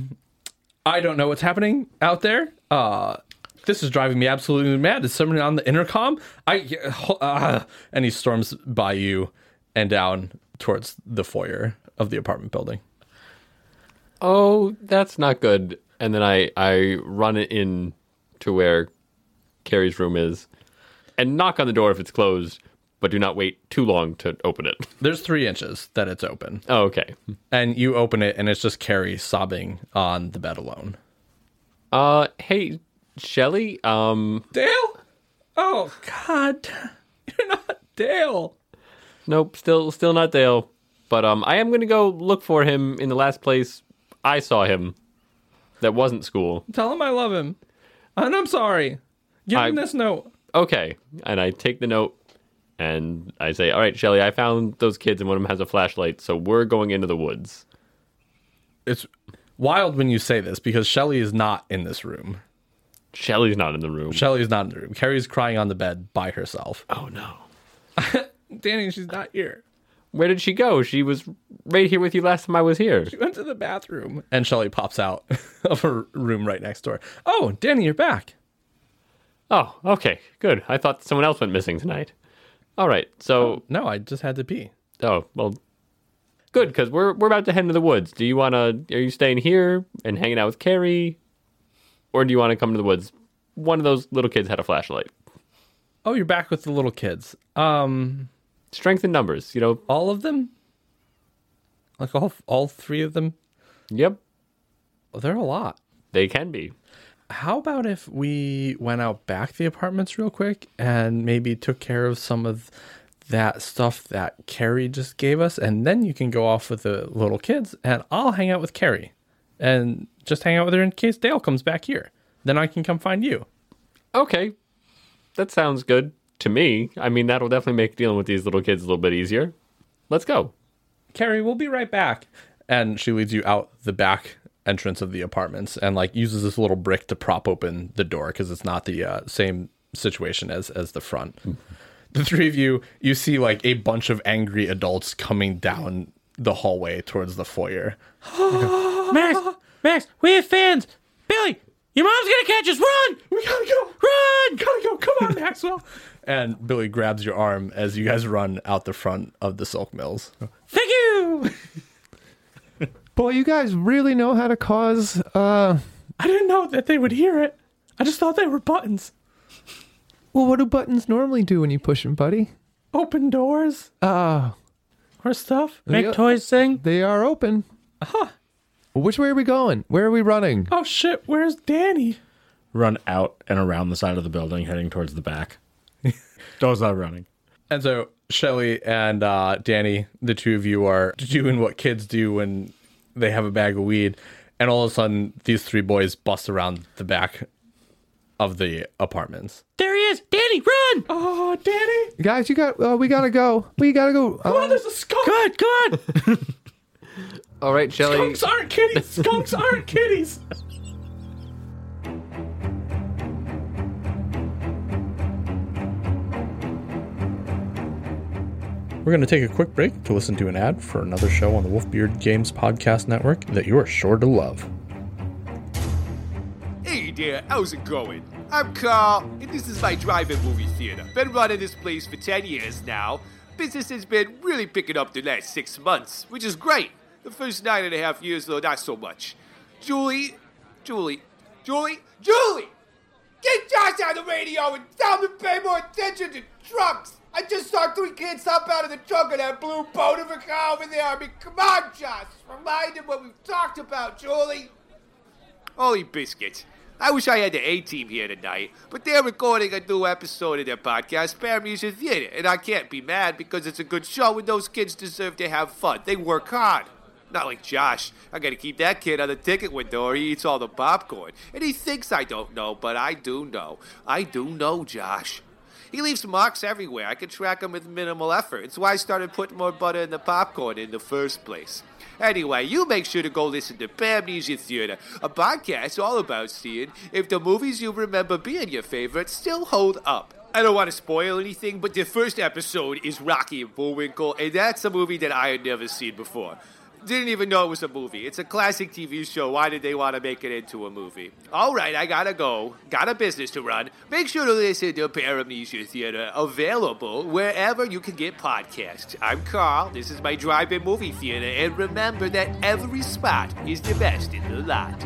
I don't know what's happening out there. This is driving me absolutely mad. Is someone on the intercom? And he storms by you and down towards the foyer of the apartment building. Oh, that's not good. And then I run it in to where Carrie's room is and knock on the door if it's closed, but do not wait too long to open it. There's 3 inches that it's open. Oh, okay. And you open it, and it's just Carrie sobbing on the bed alone. Hey, Shelly, Dale? Oh, God. You're not Dale. Nope, still not Dale. But I am going to go look for him in the last place I saw him that wasn't school. Tell him I love him. And I'm sorry. Give him this note. Okay. And I take the note and I say, all right, Shelly, I found those kids and one of them has a flashlight, so we're going into the woods. It's wild when you say this because Shelly is not in this room. Shelly's not in the room. Shelly's not in the room. Carrie's crying on the bed by herself. Oh, no. Danny, she's not here. Where did she go? She was right here with you last time I was here. She went to the bathroom. And Shelly pops out of her room right next door. Oh, Danny, you're back. Oh, okay, good. I thought someone else went missing tonight. All right, so... No, I just had to pee. Oh, well, good, because we're about to head into the woods. Do you want to... Are you staying here and hanging out with Carrie? Or do you want to come to the woods? One of those little kids had a flashlight. Oh, you're back with the little kids. Strength in numbers, All of them? Like all 3 of them? Yep, Well, they're a lot. they can be. How about if we went out back the apartments real quick and maybe took care of some of that stuff that Carrie just gave us, and then you can go off with the little kids, and I'll hang out with Carrie and just hang out with her in case Dale comes back here. Then I can come find you. Okay, that sounds good to me. I mean, that'll definitely make dealing with these little kids a little bit easier. Let's go. Carrie, we'll be right back. And she leads you out the back entrance of the apartments and uses this little brick to prop open the door because it's not the same situation as the front. Mm-hmm. The 3 of you see a bunch of angry adults coming down the hallway towards the foyer. Max, we have fans. Billy, your mom's gonna catch us. Run! We gotta go. Run! Gotta go. Come on, Maxwell. And Billy grabs your arm as you guys run out the front of the Silk Mills. Thank you! Boy, you guys really know how to cause... I didn't know that they would hear it. I just thought they were buttons. Well, what do buttons normally do when you push them, buddy? Open doors Oh, or stuff. Make Yeah. toys sing. they are open. Well, which way are we going? Where are we running? Oh shit, where's Danny? Run out and around the side of the building, heading towards the back. Don't stop running. And so Shelly and Danny, the 2 of you, are doing what kids do when they have a bag of weed. And all of a sudden, these 3 boys bust around the back of the apartments. There he is. Danny, run! Oh, Danny! Guys, we gotta go. We gotta go. Oh, there's a skunk! Good, good. All right, Shelly. Skunks aren't kitties! Skunks aren't kitties! We're going to take a quick break to listen to an ad for another show on the Wolfbeard Games Podcast Network that you are sure to love. Hey there, how's it going? I'm Carl, and this is my drive-in movie theater. Been running this place for 10 years now. Business has been really picking up the last 6 months, which is great. The first 9.5 years, though, not so much. Julie! Get Josh on the radio and tell him to pay more attention to trucks! I just saw 3 kids hop out of the trunk of that blue boat of a car over there. I mean, come on, Josh. Remind him what we've talked about, Julie. Holy biscuits. I wish I had the A-Team here tonight, but they're recording a new episode of their podcast, Paramusic Theater, and I can't be mad because it's a good show and those kids deserve to have fun. They work hard. Not like Josh. I gotta keep that kid on the ticket window or he eats all the popcorn. And he thinks I don't know, but I do know. I do know, Josh. He leaves marks everywhere. I can track him with minimal effort. It's why I started putting more butter in the popcorn in the first place. Anyway, you make sure to go listen to Bamnesia Theater, a podcast all about seeing if the movies you remember being your favorite still hold up. I don't want to spoil anything, but the first episode is Rocky and Bullwinkle, and that's a movie that I had never seen before. Didn't even know it was a movie. It's a classic TV show. Why did they want to make it into a movie? All right, I gotta go. Got a business to run. Make sure to listen to Paramnesia Theater, available wherever you can get podcasts. I'm Carl. This is my drive-in movie theater, and remember that every spot is the best in the lot.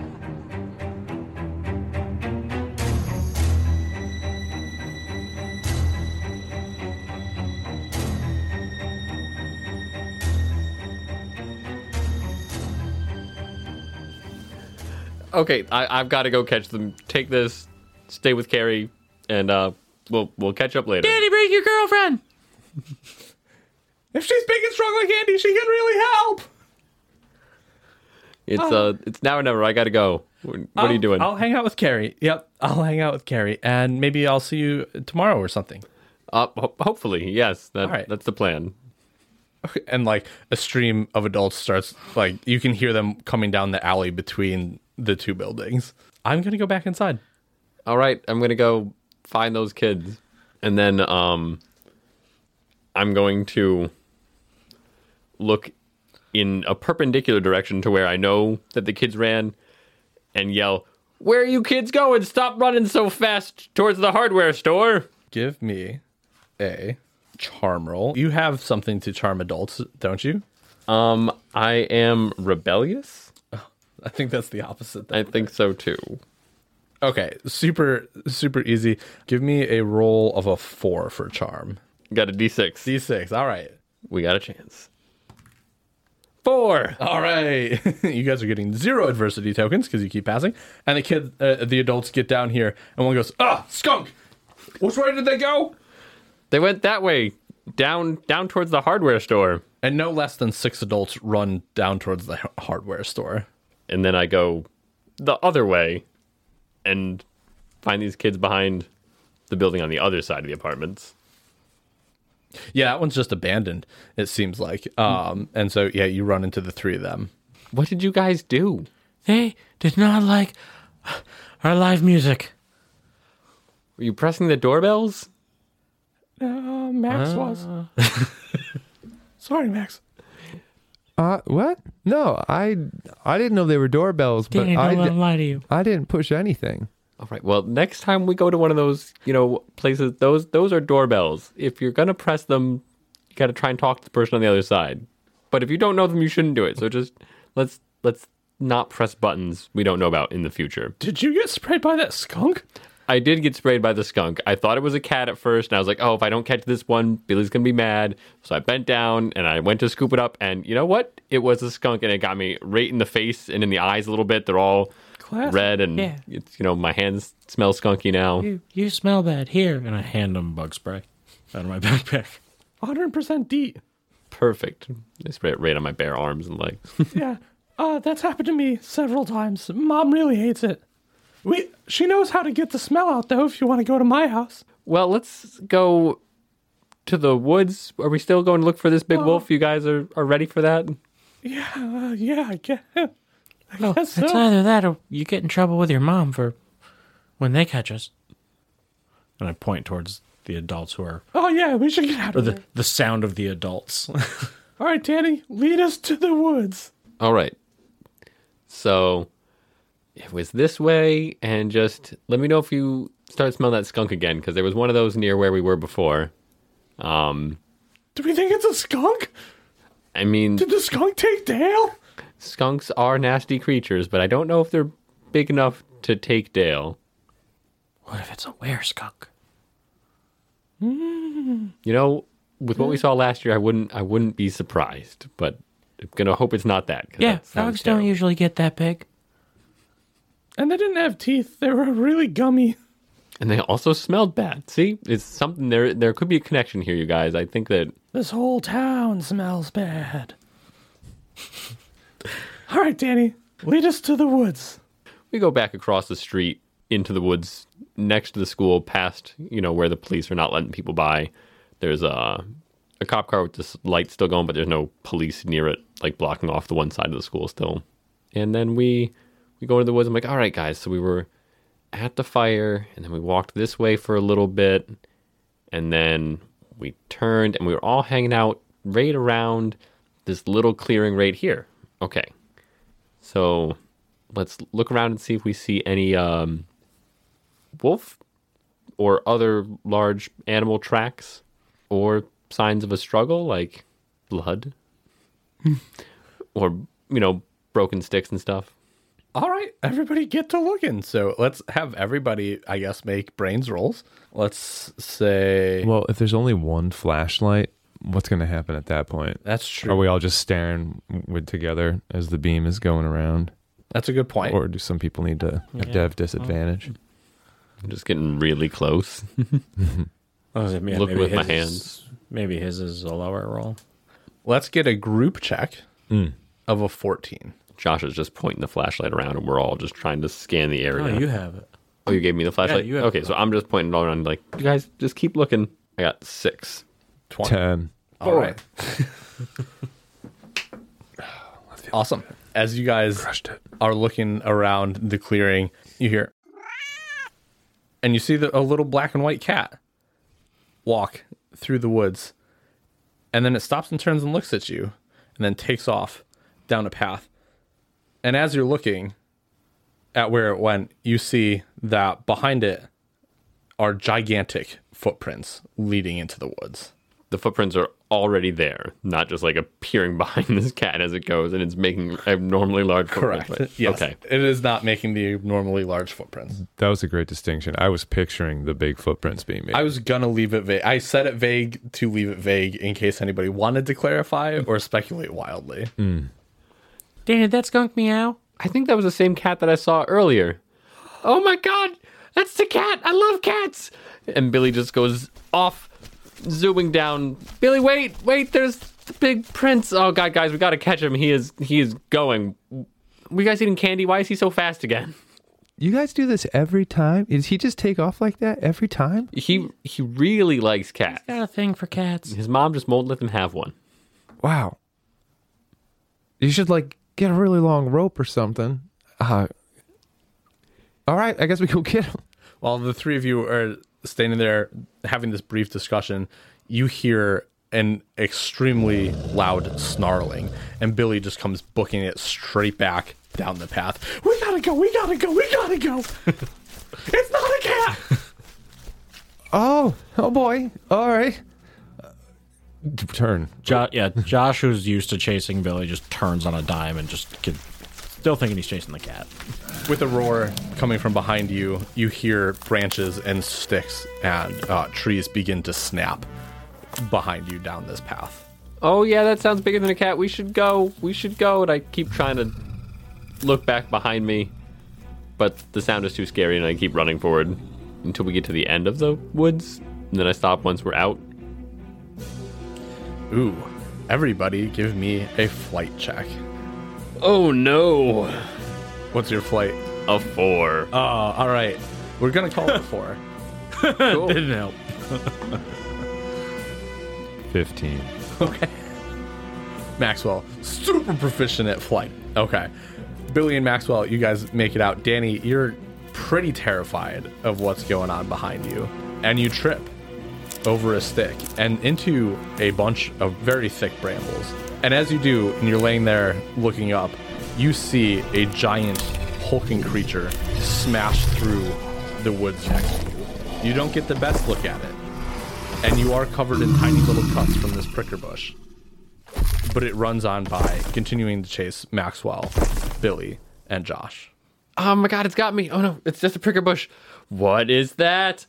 Okay, I've got to go catch them. Take this, stay with Carrie, and we'll catch up later. Daddy, bring your girlfriend. If she's big and strong like Andy, she can really help. It's now or never. I got to go. What are you doing? I'll hang out with Carrie. Yep, I'll hang out with Carrie, and maybe I'll see you tomorrow or something. Hopefully, yes. All right. That's the plan. And like a stream of adults starts, like you can hear them coming down the alley between the two buildings. I'm gonna go back inside. All right, I'm gonna go find those kids, and then I'm going to look in a perpendicular direction to where I know that the kids ran, and yell, "Where are you kids going? Stop running so fast towards the hardware store!" Give me a charm roll. You have something to charm adults, don't you? I am rebellious. I think that's the opposite. I think so too. Okay, super easy. Give me a roll of a 4 for charm. Got a D6. D6. All right. We got a chance. 4. All right. You guys are getting 0 adversity tokens because you keep passing. And the adults get down here, and one goes, skunk! Which way did they go? They went that way, down towards the hardware store. And no less than 6 adults run down towards the hardware store. And then I go the other way and find these kids behind the building on the other side of the apartments. Yeah, that one's just abandoned, it seems like. And so, yeah, you run into the 3 of them. What did you guys do? They did not like our live music. Were you pressing the doorbells? Max was. Sorry, Max. What? No, I didn't know they were doorbells, but Danny, don't let him lie to you. I didn't push anything. All right. Well, next time we go to one of those, places, those are doorbells. If you're gonna press them, you got to try and talk to the person on the other side. But if you don't know them, you shouldn't do it. So just let's not press buttons we don't know about in the future. Did you get sprayed by that skunk? I did get sprayed by the skunk. I thought it was a cat at first, and I was like, oh, if I don't catch this one, Billy's going to be mad. So I bent down, and I went to scoop it up, and you know what? It was a skunk, and it got me right in the face and in the eyes a little bit. They're all red, and it's, my hands smell skunky now. You smell bad. Here. And I hand him bug spray out of my backpack. 100% DEET. Perfect. I spray it right on my bare arms and legs. Yeah. That's happened to me several times. Mom really hates it. She knows how to get the smell out, though, if you want to go to my house. Well, let's go to the woods. Are we still going to look for this big wolf? You guys are ready for that? Yeah, I guess. Well, it's either that or you get in trouble with your mom for when they catch us. And I point towards the adults who are... Oh, yeah, we should get out of there. The sound of the adults. All right, Danny, lead us to the woods. All right. So... it was this way, and just let me know if you start smelling that skunk again, because there was one of those near where we were before. Do we think it's a skunk? I mean... did the skunk take Dale? Skunks are nasty creatures, but I don't know if they're big enough to take Dale. What if it's a were-skunk? With what we saw last year, I wouldn't be surprised, but I'm going to hope it's not that. Yeah, dogs don't usually get that big. And they didn't have teeth. They were really gummy. And they also smelled bad. See? It's something there could be a connection here, you guys. I think that this whole town smells bad. All right, Danny, lead us to the woods. We go back across the street into the woods next to the school, past, where the police are not letting people by. There's a cop car with this light still going, but there's no police near it, like blocking off the one side of the school still. And then we go to the woods. I'm like, all right, guys. So we were at the fire, and then we walked this way for a little bit, and then we turned, and we were all hanging out right around this little clearing right here. Okay. So let's look around and see if we see any wolf or other large animal tracks or signs of a struggle, like blood or, broken sticks and stuff. All right, everybody get to looking. So let's have everybody, I guess, make brains rolls. Let's say... Well, if there's only one flashlight, what's going to happen at that point? That's true. Are we all just staring together as the beam is going around? That's a good point. Or do some people need to have disadvantage? I'm just getting really close. Looking with my hands. Maybe his is a lower roll. Let's get a group check of a 14. Josh is just pointing the flashlight around, and we're all just trying to scan the area. Oh, you have it. Oh, you gave me the flashlight? Yeah, you have okay, it. so I'm just pointing it all around, like, you guys just keep looking. I got 6. 20. 10. All right. Awesome. As you guys Crushed it. are looking around the clearing, you hear, and you see a little black and white cat walk through the woods, and then it stops and turns and looks at you, and then takes off down a path. And as you're looking at where it went, you see that behind it are gigantic footprints leading into the woods. The footprints are already there, not just like appearing behind this cat as it goes, and it's making abnormally large footprints. Correct. Right? Yes. Okay. It is not making the abnormally large footprints. That was a great distinction. I was picturing the big footprints being made. I was going to leave it vague. I said it vague to leave it vague in case anybody wanted to clarify or speculate wildly. Danny, that skunk meow. I think that was the same cat that I saw earlier. Oh my god, that's the cat! I love cats! And Billy just goes off, zooming down. Billy, wait, there's the big prince. Oh god, guys, we gotta catch him. He is going. We guys eating candy? Why is he so fast again? You guys do this every time? Does he just take off like that every time? He really likes cats. Got a thing for cats. His mom just won't let him have one. Wow. You should get a really long rope or something. All right, I guess we go get him. While the three of you are standing there having this brief discussion, you hear an extremely loud snarling, and Billy just comes booking it straight back down the path. We gotta go! It's not a cat! Oh boy. All right. Turn. Josh, who's used to chasing Billy, just turns on a dime and still thinking he's chasing the cat. With a roar coming from behind you, you hear branches and sticks and trees begin to snap behind you down this path. Oh yeah, that sounds bigger than a cat. We should go. And I keep trying to look back behind me, but the sound is too scary, and I keep running forward until we get to the end of the woods, and then I stop once we're out. Ooh, everybody give me a flight check. Oh no, What's your flight? a 4. All right. We're going to call it a 4. Cool. Didn't help. 15. Okay. Maxwell, super proficient at flight. Okay. Billy and Maxwell, you guys make it out. Danny, you're pretty terrified of what's going on behind you, and you trip over a stick and into a bunch of very thick brambles. And as you do, and you're laying there looking up, you see a giant hulking creature smash through the woods next to you. You don't get the best look at it, and you are covered in tiny little cuts from this pricker bush. But it runs on by, continuing to chase Maxwell, Billy, and Josh. Oh my god, it's got me. Oh no, it's just a pricker bush. What is that?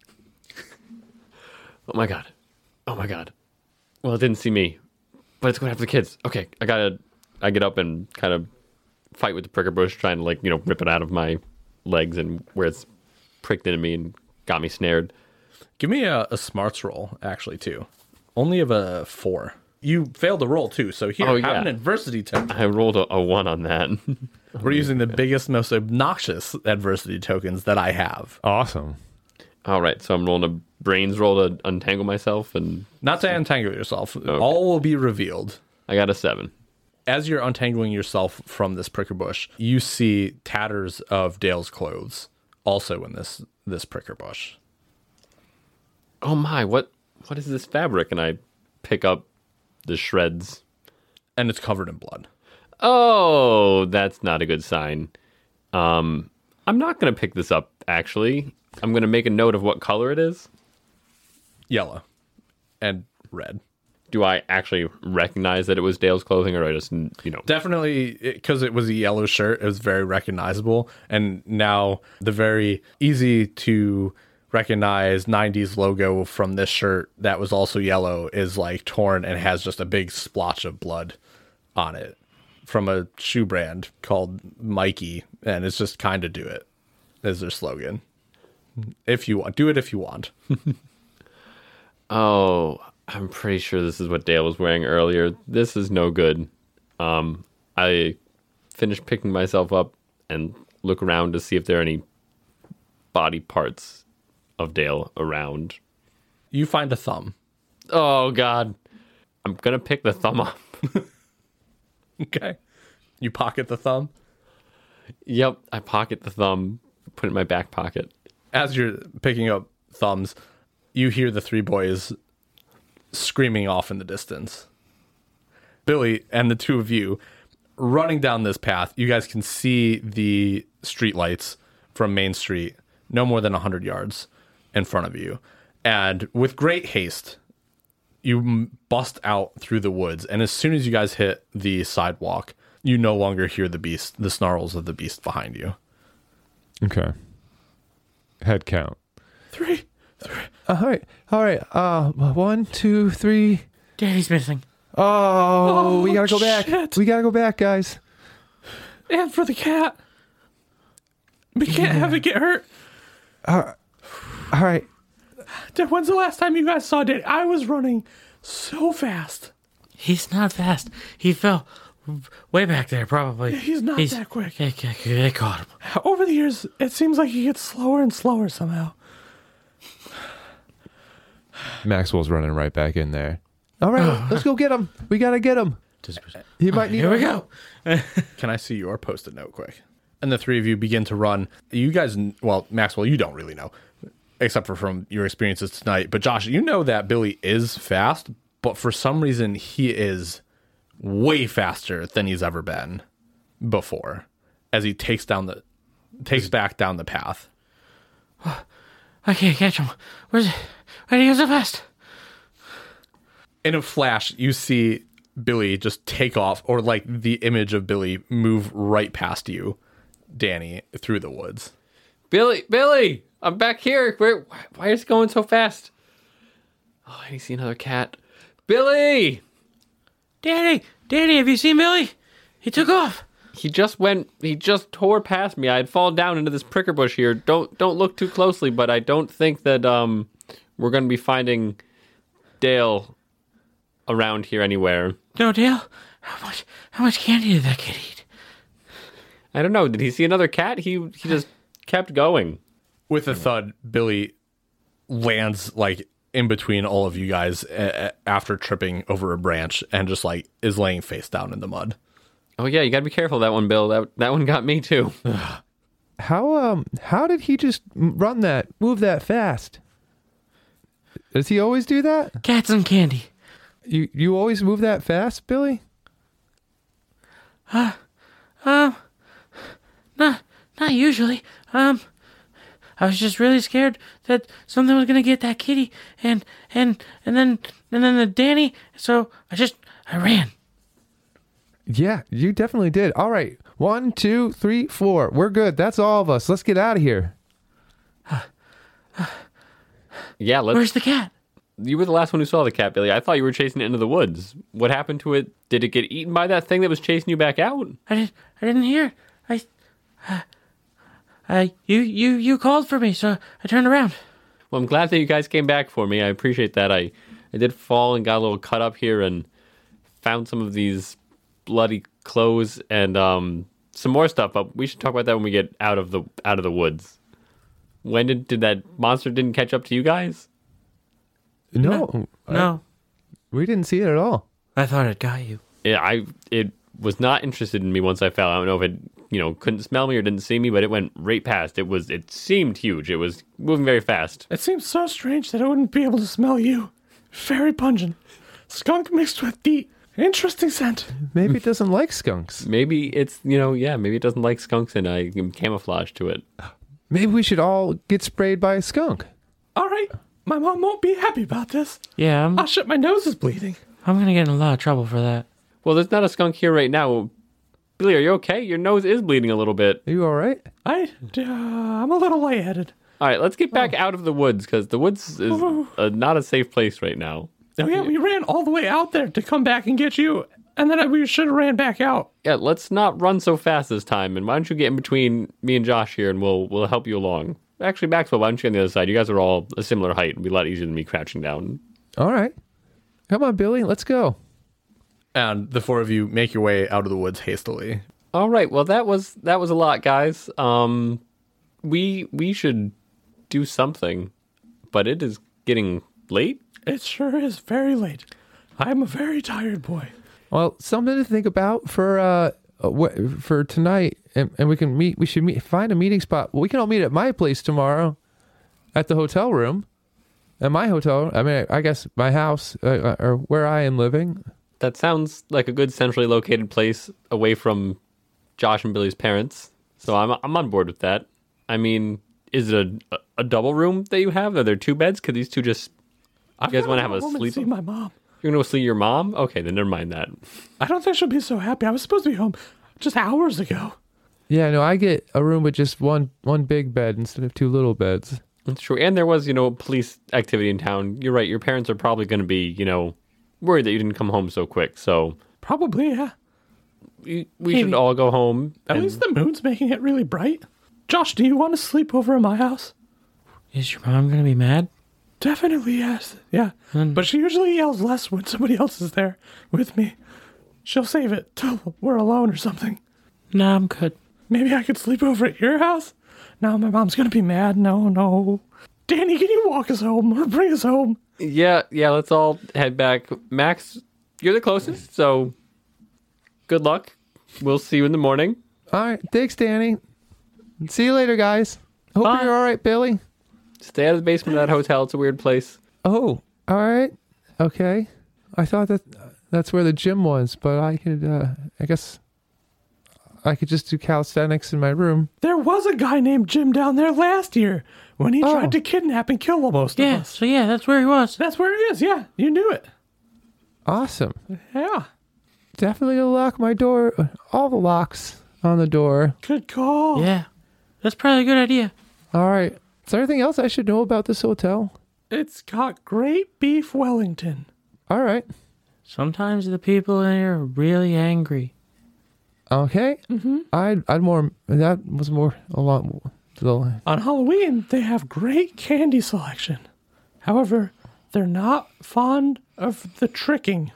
Oh my god. Well, it didn't see me, but it's going after the kids. Okay, I get up and kind of fight with the pricker bush, trying to rip it out of my legs and where it's pricked into me and got me snared. Give me a smarts roll, actually, too. Only of a 4. You failed the roll too, so here, Oh, have yeah. an adversity token. I rolled a 1 on that. We're using the biggest, most obnoxious adversity tokens that I have. Awesome. All right, so I'm rolling a brains roll to untangle myself, and Not to untangle yourself. All will be revealed. I got a 7. As you're untangling yourself from this pricker bush, you see tatters of Dale's clothes also in this pricker bush. Oh my, what is this fabric? And I pick up the shreds. And it's covered in blood. Oh, that's not a good sign. I'm not going to pick this up, actually. I'm going to make a note of what color it is. Yellow and red. Do I actually recognize that it was Dale's clothing, or I just, Definitely, because it was a yellow shirt, it was very recognizable. And now the very easy to recognize 90s logo from this shirt that was also yellow is like torn and has just a big splotch of blood on it from a shoe brand called Mikey. And it's just kind of do it is their slogan. If you want, do it if you want. Oh, I'm pretty sure this is what Dale was wearing earlier. This is no good. I finish picking myself up and look around to see if there are any body parts of Dale around. You find a thumb. Oh, God. I'm going to pick the thumb up. Okay. You pocket the thumb. Yep, I pocket the thumb, put it in my back pocket. As you're picking up thumbs, you hear the three boys screaming off in the distance. Billy and the two of you running down this path, you guys can see the streetlights from Main Street no more than 100 yards in front of you. And with great haste, you bust out through the woods. And as soon as you guys hit the sidewalk, you no longer hear the snarls of the beast behind you. Okay. Head count. Three. All right. 1, 2, 3. Daddy's missing. Oh, we gotta go back. shit. We gotta go back, guys. And for the cat. We can't have it get hurt. All right. Dad, when's the last time you guys saw Daddy? I was running so fast. He's not fast. He fell way back there, probably. He's not that quick. They caught him. Over the years, it seems like he gets slower and slower somehow. Maxwell's running right back in there. All right. Let's go get him. We gotta get him. He might need. Here we go. Can I see your post-it note quick? And the three of you begin to run. You guys, well, Maxwell, you don't really know, except for from your experiences tonight. But Josh, you know that Billy is fast, but for some reason he is way faster than he's ever been before as he takes back down the path. I can't catch him. Why did he go so fast? In a flash, you see Billy just take off, or like the image of Billy move right past you, Danny, through the woods. Billy, I'm back here. Why is it going so fast? Oh, I see another cat. Billy! Daddy, have you seen Billy? He took off. He just tore past me. I had fallen down into this pricker bush here. Don't look too closely, but I don't think that we're going to be finding Dale around here anywhere. No, Dale. How much candy did that kid eat? I don't know. Did he see another cat? He just kept going. With a thud, Billy lands like in between all of you guys after tripping over a branch and just like is laying face down in the mud. Oh yeah, you got to be careful that one, Bill. That one got me too. How did he just move that fast? Does he always do that? Cats and candy. You always move that fast, Billy? Not usually. I was just really scared that something was gonna get that kitty, and then the Danny. So I ran. Yeah, you definitely did. All right. 1, 2, 3, 4. We're good. That's all of us. Let's get out of here. Yeah, Where's the cat? You were the last one who saw the cat, Billy. I thought you were chasing it into the woods. What happened to it? Did it get eaten by that thing that was chasing you back out? I didn't hear. You called for me, so I turned around. Well, I'm glad that you guys came back for me. I appreciate that. I did fall and got a little cut up here, and found some of these bloody clothes and some more stuff, but we should talk about that when we get out of the woods. When did that monster didn't catch up to you guys? No. No, We didn't see it at all. I thought it got you. It was not interested in me once I fell. I don't know if it couldn't smell me or didn't see me, but it went right past. It seemed huge. It was moving very fast. It seems so strange that it wouldn't be able to smell you. Very pungent. Skunk mixed with DEET. Interesting scent. Maybe it doesn't like skunks. Maybe it's maybe it doesn't like skunks and I can camouflage to it. Maybe we should all get sprayed by a skunk. All right. My mom won't be happy about this. Yeah, Ah, shit, my nose is bleeding. I'm going to get in a lot of trouble for that. Well, there's not a skunk here right now. Billy, are you okay? Your nose is bleeding a little bit. Are you all right? I'm a little lightheaded. All right, let's get back out of the woods because the woods is not a safe place right now. Oh, yeah, we ran all the way out there to come back and get you, and then we should have ran back out. Yeah, let's not run so fast this time. And why don't you get in between me and Josh here, and we'll help you along. Actually, Maxwell, why don't you on the other side? You guys are all a similar height. It'd be a lot easier than me crouching down. All right. Come on, Billy. Let's go. And the four of you make your way out of the woods hastily. All right. Well, that was a lot, guys. We should do something, but it is getting late. It sure is very late. I'm a very tired boy. Well, something to think about for tonight, and we can meet. We should find a meeting spot. We can all meet at my place tomorrow, at the hotel room, at my hotel. I mean, I guess my house or where I am living. That sounds like a good centrally located place away from Josh and Billy's parents. So I'm on board with that. I mean, is it a double room that you have? Are there two beds? Could these two just? You guys want to have a sleep? See my mom. You're gonna go see your mom? Okay, then never mind that. I don't think she'll be so happy. I was supposed to be home just hours ago. Yeah, no, I get a room with just one big bed instead of two little beds. That's true. And there was, police activity in town. You're right. Your parents are probably going to be, worried that you didn't come home so quick. So Probably, yeah. we should all go home. At least the moon's making it really bright. Josh, do you want to sleep over at my house? Is your mom going to be mad? Definitely, yes. Yeah. But she usually yells less when somebody else is there with me. She'll save it till we're alone or something. No, I'm good. Maybe I could sleep over at your house? No, my mom's gonna be mad. No. Danny, can you walk us home or bring us home? Yeah, let's all head back. Max, you're the closest, so good luck. We'll see you in the morning. All right, thanks, Danny. See you later, guys. Hope Bye. you're all right, Billy. Stay out of the basement of that hotel. It's a weird place. Oh, all right. Okay. I thought that's where the gym was, but I could, I guess I could just do calisthenics in my room. There was a guy named Jim down there last year when he Oh. tried to kidnap and kill most of Yeah, us. so yeah, that's where he was. That's where he is, yeah. You knew it. Awesome. Yeah. Definitely gonna lock my door, all the locks on the door. Good call. Yeah, that's probably a good idea. All right. Is there anything else I should know about this hotel? It's got great beef Wellington. All right. Sometimes the people in here are really angry. Okay. Mm-hmm. I'd more. That was more a lot more. On Halloween, they have great candy selection. However, they're not fond of the tricking.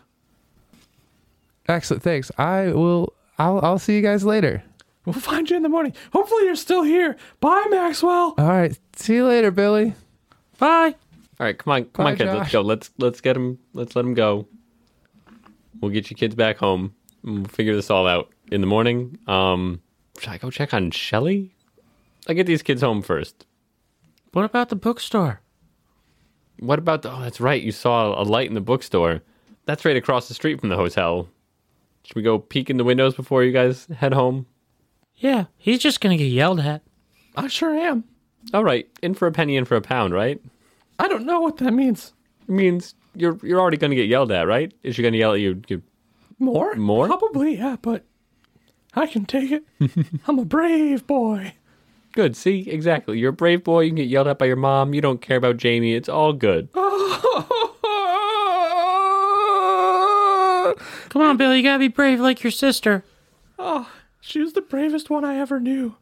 Excellent. Thanks. I'll see you guys later. We'll find you in the morning. Hopefully you're still here. Bye, Maxwell. All right. See you later, Billy. Bye. All right, come on, Bye, kids, Josh. let's go. Let's get him. Let's let him go. We'll get you kids back home. And we'll figure this all out in the morning. Should I go check on Shelly? I'll get these kids home first. What about the bookstore? What about oh, that's right. You saw a light in the bookstore. That's right across the street from the hotel. Should we go peek in the windows before you guys head home? Yeah, he's just gonna get yelled at. I sure am. All right, in for a penny, in for a pound, right? I don't know what that means. It means you're already going to get yelled at, right? Is she going to yell at you? More? More? Probably, yeah, but I can take it. I'm a brave boy. Good. See, exactly. You're a brave boy. You can get yelled at by your mom. You don't care about Jamie. It's all good. Come on, Billy, you gotta be brave like your sister. She was the bravest one I ever knew.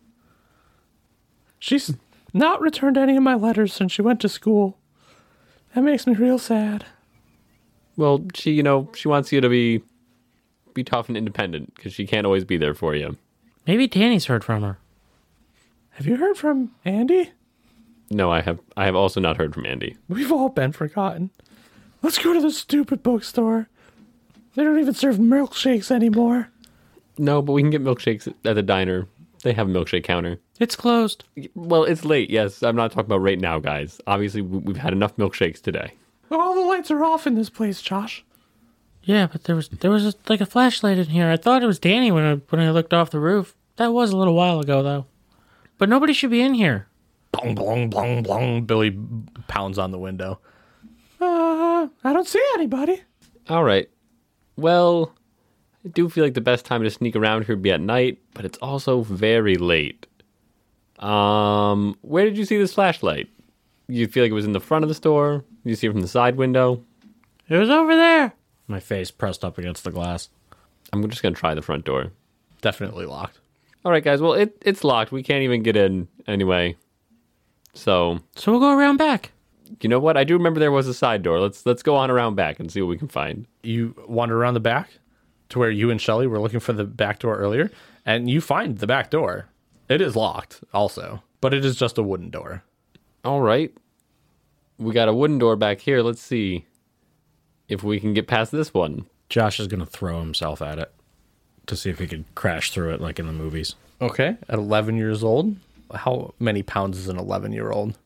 She's not returned any of my letters since she went to school. That makes me real sad. Well, she wants you to be tough and independent because she can't always be there for you. Maybe Danny's heard from her. Have you heard from Andy? No, I have also not heard from Andy. We've all been forgotten. Let's go to the stupid bookstore. They don't even serve milkshakes anymore. No, but we can get milkshakes at the diner. They have a milkshake counter. It's closed. Well, it's late, yes. I'm not talking about right now, guys. Obviously, we've had enough milkshakes today. All the lights are off in this place, Josh. Yeah, but there was like a flashlight in here. I thought it was Danny when I looked off the roof. That was a little while ago, though. But nobody should be in here. Blong, blong, blong, blong. Billy pounds on the window. I don't see anybody. All right. Well, I do feel like the best time to sneak around here would be at night, but it's also very late. Where did you see this flashlight? You feel like it was in the front of the store? Did you see it from the side window? It was over there. My face pressed up against the glass. I'm just going to try the front door. Definitely locked. All right, guys. Well, it's locked. We can't even get in anyway. So we'll go around back. You know what? I do remember there was a side door. Let's go on around back and see what we can find. You wander around the back to where you and Shelly were looking for the back door earlier, and you find the back door. It is locked also, but it is just a wooden door. All right. We got a wooden door back here. Let's see if we can get past this one. Josh is going to throw himself at it to see if he could crash through it like in the movies. Okay, at 11 years old. How many pounds is an 11-year-old?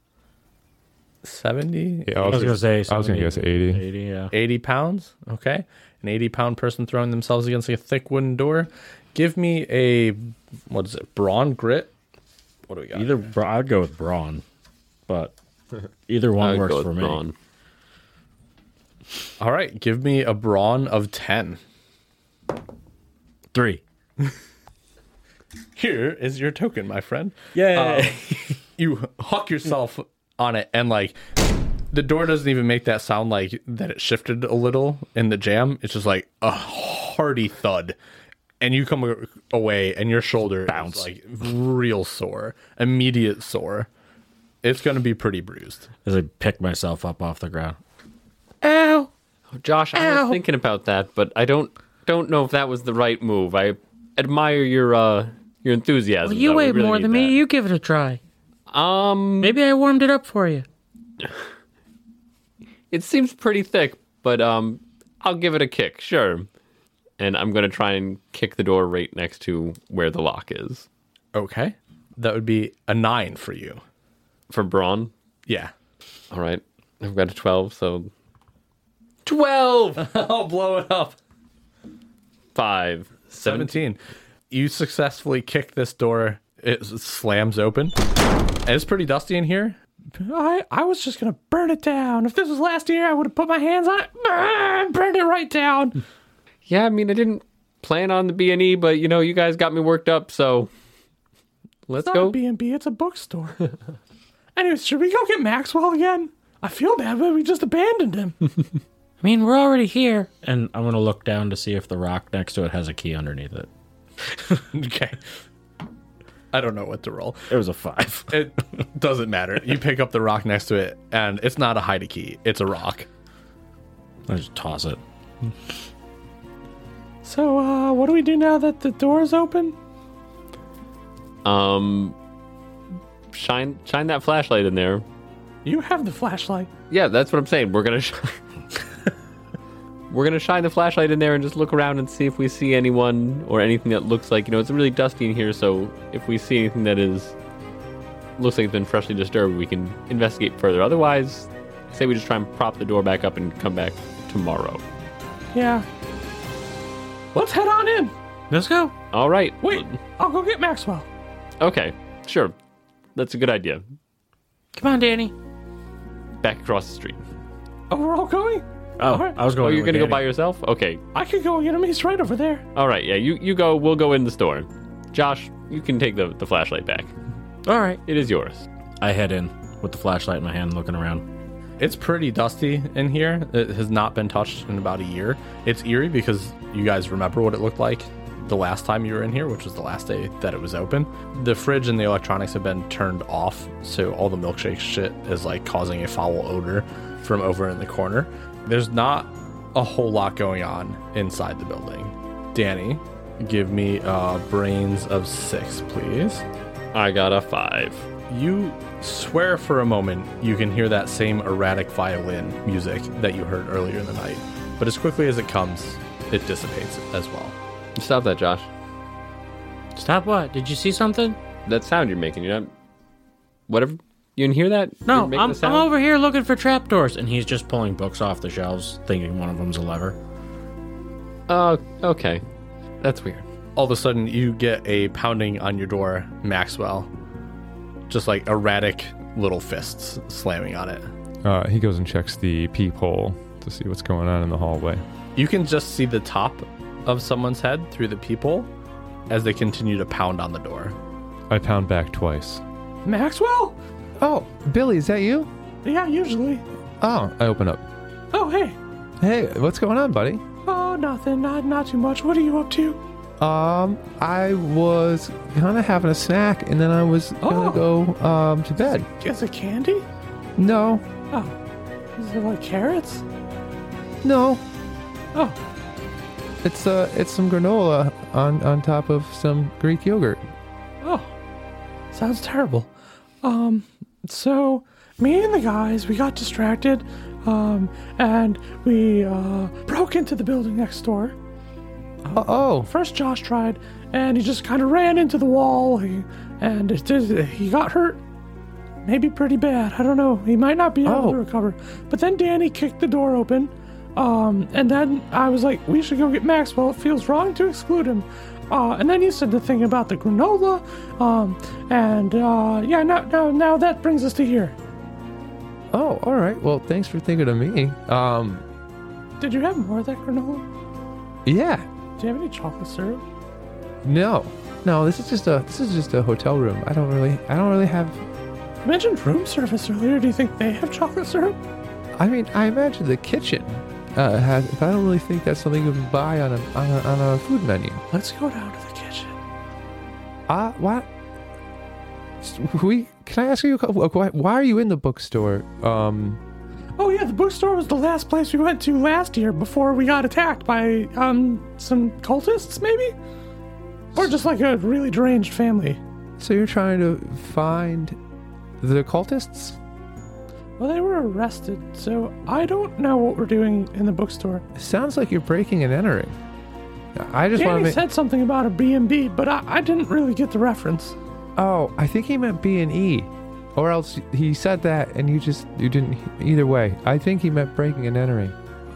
70? Yeah, I was going to say I was going to guess 80. 80, yeah. 80 pounds? Okay. An 80-pound person throwing themselves against a thick wooden door. Give me a, what is it, brawn, grit? What do we got? I'd go with brawn, but either one works for me. Brawn. All right, give me a brawn of 10. 3. Here is your token, my friend. Yay! You huck yourself on it, and like the door doesn't even make that sound like that it shifted a little in the jam. It's just like a hearty thud, and you come away, and your shoulder is like real sore, immediate sore. It's going to be pretty bruised. As I pick myself up off the ground. Ow! Oh, Josh, I was thinking about that, but I don't know if that was the right move. I admire your enthusiasm. Well, you though. We weigh really more need than me. that. You give it a try. Maybe I warmed it up for you. It seems pretty thick, but I'll give it a kick, sure. And I'm going to try and kick the door right next to where the lock is. Okay, that would be a 9 for you. For brawn? Yeah. All right. I've got a 12, so 12! I'll blow it up. 5. 17. You successfully kick this door. It slams open. And it's pretty dusty in here. I was just going to burn it down. If this was last year, I would have put my hands on it and burned it right down. Yeah, I mean, I didn't plan on the B&E, but, you guys got me worked up, so let's It's go. not a B&B, it's a bookstore. Anyways, should we go get Maxwell again? I feel bad, but we just abandoned him. I mean, we're already here. And I'm going to look down to see if the rock next to it has a key underneath it. Okay. I don't know what to roll. It was a 5. It doesn't matter. You pick up the rock next to it, and it's not a hide a key. It's a rock. I just toss it. So, what do we do now that the door's open? Shine that flashlight in there. You have the flashlight. Yeah, that's what I'm saying. We're gonna we're gonna shine the flashlight in there and just look around and see if we see anyone or anything that looks like it's really dusty in here. So if we see anything that looks like it's been freshly disturbed, we can investigate further. Otherwise, say we just try and prop the door back up and come back tomorrow. Yeah. Let's head on in. Let's go. All right. Wait, I'll go get Maxwell. Okay. Sure. That's a good idea. Come on, Danny. Back across the street. Oh, we're all going? Oh, All right. I was going. Oh, you're with gonna go Danny. by yourself? Okay. I could go get him. He's right over there. All right. Yeah. You go. We'll go in the store. Josh, you can take the flashlight back. All right. It is yours. I head in with the flashlight in my hand, looking around. It's pretty dusty in here. It has not been touched in about a year. It's eerie because you guys remember what it looked like the last time you were in here, which was the last day that it was open. The fridge and the electronics have been turned off, so all the milkshake shit is like causing a foul odor from over in the corner. There's not a whole lot going on inside the building. Danny, give me brains of 6, please. I got a 5. You swear for a moment you can hear that same erratic violin music that you heard earlier in the night, but as quickly as it comes, it dissipates as well. Stop that, Josh. Stop what? Did you see something? That sound you're making, you're not... Whatever... You didn't hear that? No, You're making I'm the sound? over here looking for trapdoors, and he's just pulling books off the shelves, thinking one of them's a lever. Oh, okay. That's weird. All of a sudden, you get a pounding on your door, Maxwell. Just like erratic little fists slamming on it. He goes and checks the peephole to see what's going on in the hallway. You can just see the top of someone's head through the peephole as they continue to pound on the door. I pound back twice. Maxwell? Oh, Billy, is that you? Yeah, usually. Oh, I open up. Oh, hey. Hey, what's going on, buddy? Oh, nothing. Not too much. What are you up to? I was kind of having a snack, and then I was gonna go to bed. Is it candy? No, Oh. Is it like carrots? no, Oh. it's some granola on top of some Greek yogurt. Oh. Sounds terrible. So me and the guys, we got distracted, and we broke into the building next door. Oh, First Josh tried, and he just kind of ran into the wall, and he got hurt. Maybe pretty bad. I don't know. He might not be able to recover. But then Danny kicked the door open, and then I was like, we should go get Maxwell. It feels wrong to exclude him. And then you said the thing about the granola, now that brings us to here. oh, all right. Well, thanks for thinking of me. Did you have more of that granola? Yeah, Do you have any chocolate syrup? no, this is just a hotel room. I don't really have. You mentioned room service earlier. Do you think they have chocolate syrup? I mean, I imagine the kitchen has. But I don't really think that's something you can buy on a food menu. Let's go down to the kitchen. What? Can I ask you why are you in the bookstore? Oh yeah, the bookstore was the last place we went to last year before we got attacked by some cultists, maybe, or just like a really deranged family. So you're trying to find the cultists? Well, they were arrested, so I don't know what we're doing in the bookstore. Sounds like you're breaking and entering. I just want to Danny make. said something about a B&B, but I didn't really get the reference. Oh, I think he meant B&E, or else he said that and you didn't. Either way, I think he meant breaking and entering.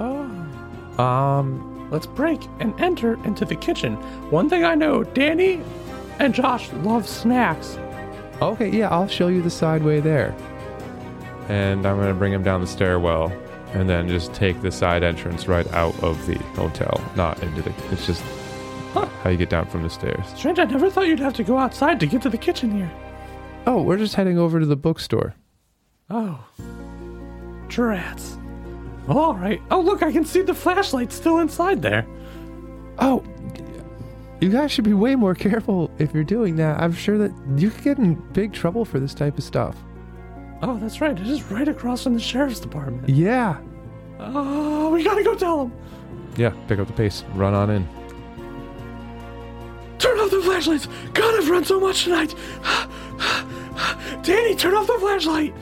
Oh. Let's break and enter into the kitchen. One thing I know, Danny and Josh love snacks. Okay, yeah, I'll show you the side way there. And I'm going to bring him down the stairwell and then just take the side entrance right out of the hotel, not into the... It's just how you get down from the stairs. Strange, I never thought you'd have to go outside to get to the kitchen here. Oh, we're just heading over to the bookstore. Oh. Drats. Well, all right. Oh, look, I can see the flashlight still inside there. Oh, you guys should be way more careful if you're doing that. I'm sure that you could get in big trouble for this type of stuff. Oh, that's right. It is right across from the sheriff's department. Yeah. Oh, we gotta go tell him. Yeah, pick up the pace. Run on in. Turn off the flashlights. God, I've run so much tonight. Danny, turn off the flashlight.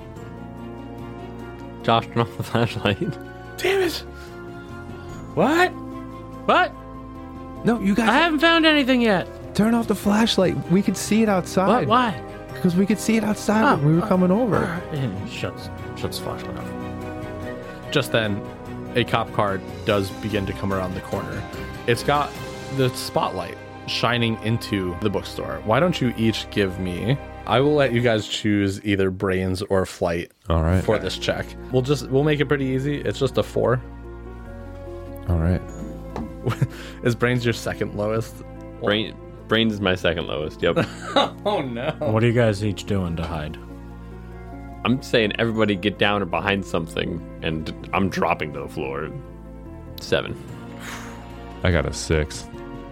Josh, turn off the flashlight. Damn it. What? No, you guys I haven't found anything yet. turn off the flashlight. We could see it outside. What? Why? Because we could see it outside when we were coming over. And shuts the flashlight off. Just then, a cop car does begin to come around the corner. It's got the spotlight shining into the bookstore. Why don't you each give me... I will let you guys choose either brains or flight All right. for this check. We'll make it pretty easy. It's just a 4. All right. Is brains your second lowest? Brains is my second lowest. Yep. Oh no. What are you guys each doing to hide? I'm saying everybody get down or behind something, and I'm dropping to the floor. 7. I got a 6.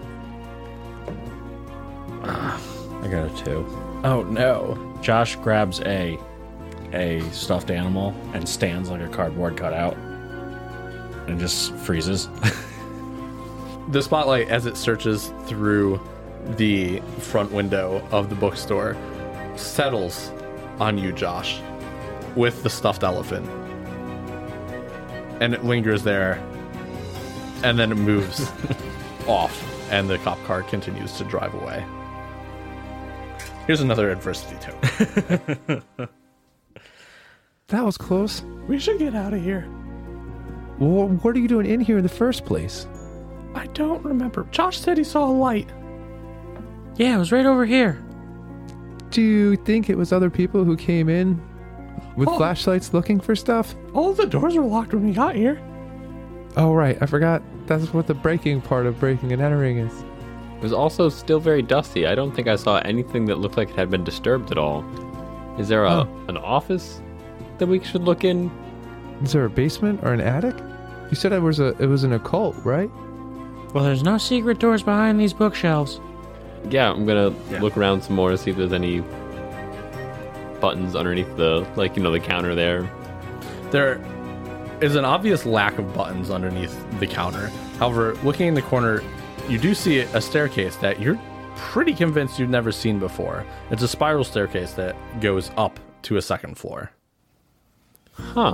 I got a 2. Oh no. Josh grabs a stuffed animal and stands like a cardboard cutout and just freezes. The spotlight, as it searches through the front window of the bookstore, settles on you, Josh, with the stuffed elephant. And it lingers there, and then it moves off, and the cop car continues to drive away. Here's another adversity token. That was close. We should get out of here. Well, what are you doing in here in the first place? I don't remember. Josh said he saw a light. Yeah, it was right over here. Do you think it was other people who came in with Oh. flashlights looking for stuff? All of the doors were locked when we got here. Oh, right. I forgot. That's what the breaking part of breaking and entering is. It was also still very dusty. I don't think I saw anything that looked like it had been disturbed at all. Is there an office that we should look in? Is there a basement or an attic? You said it was an occult, right? Well, there's no secret doors behind these bookshelves. Yeah, I'm gonna look around some more to see if there's any buttons underneath the counter there. There is an obvious lack of buttons underneath the counter. However, looking in the corner, you do see a staircase that you're pretty convinced you've never seen before. It's a spiral staircase that goes up to a second floor. Huh.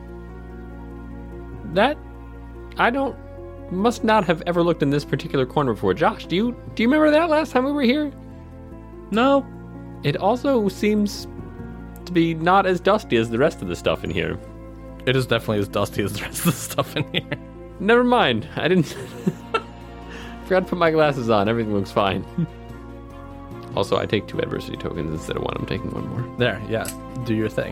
That must not have ever looked in this particular corner before. Josh, do you remember that last time we were here? No. It also seems to be not as dusty as the rest of the stuff in here. It is definitely as dusty as the rest of the stuff in here. Never mind. I didn't forgot to put my glasses on. Everything looks fine. Also, I take 2 adversity tokens instead of 1. I'm taking 1 more. There, yeah, do your thing.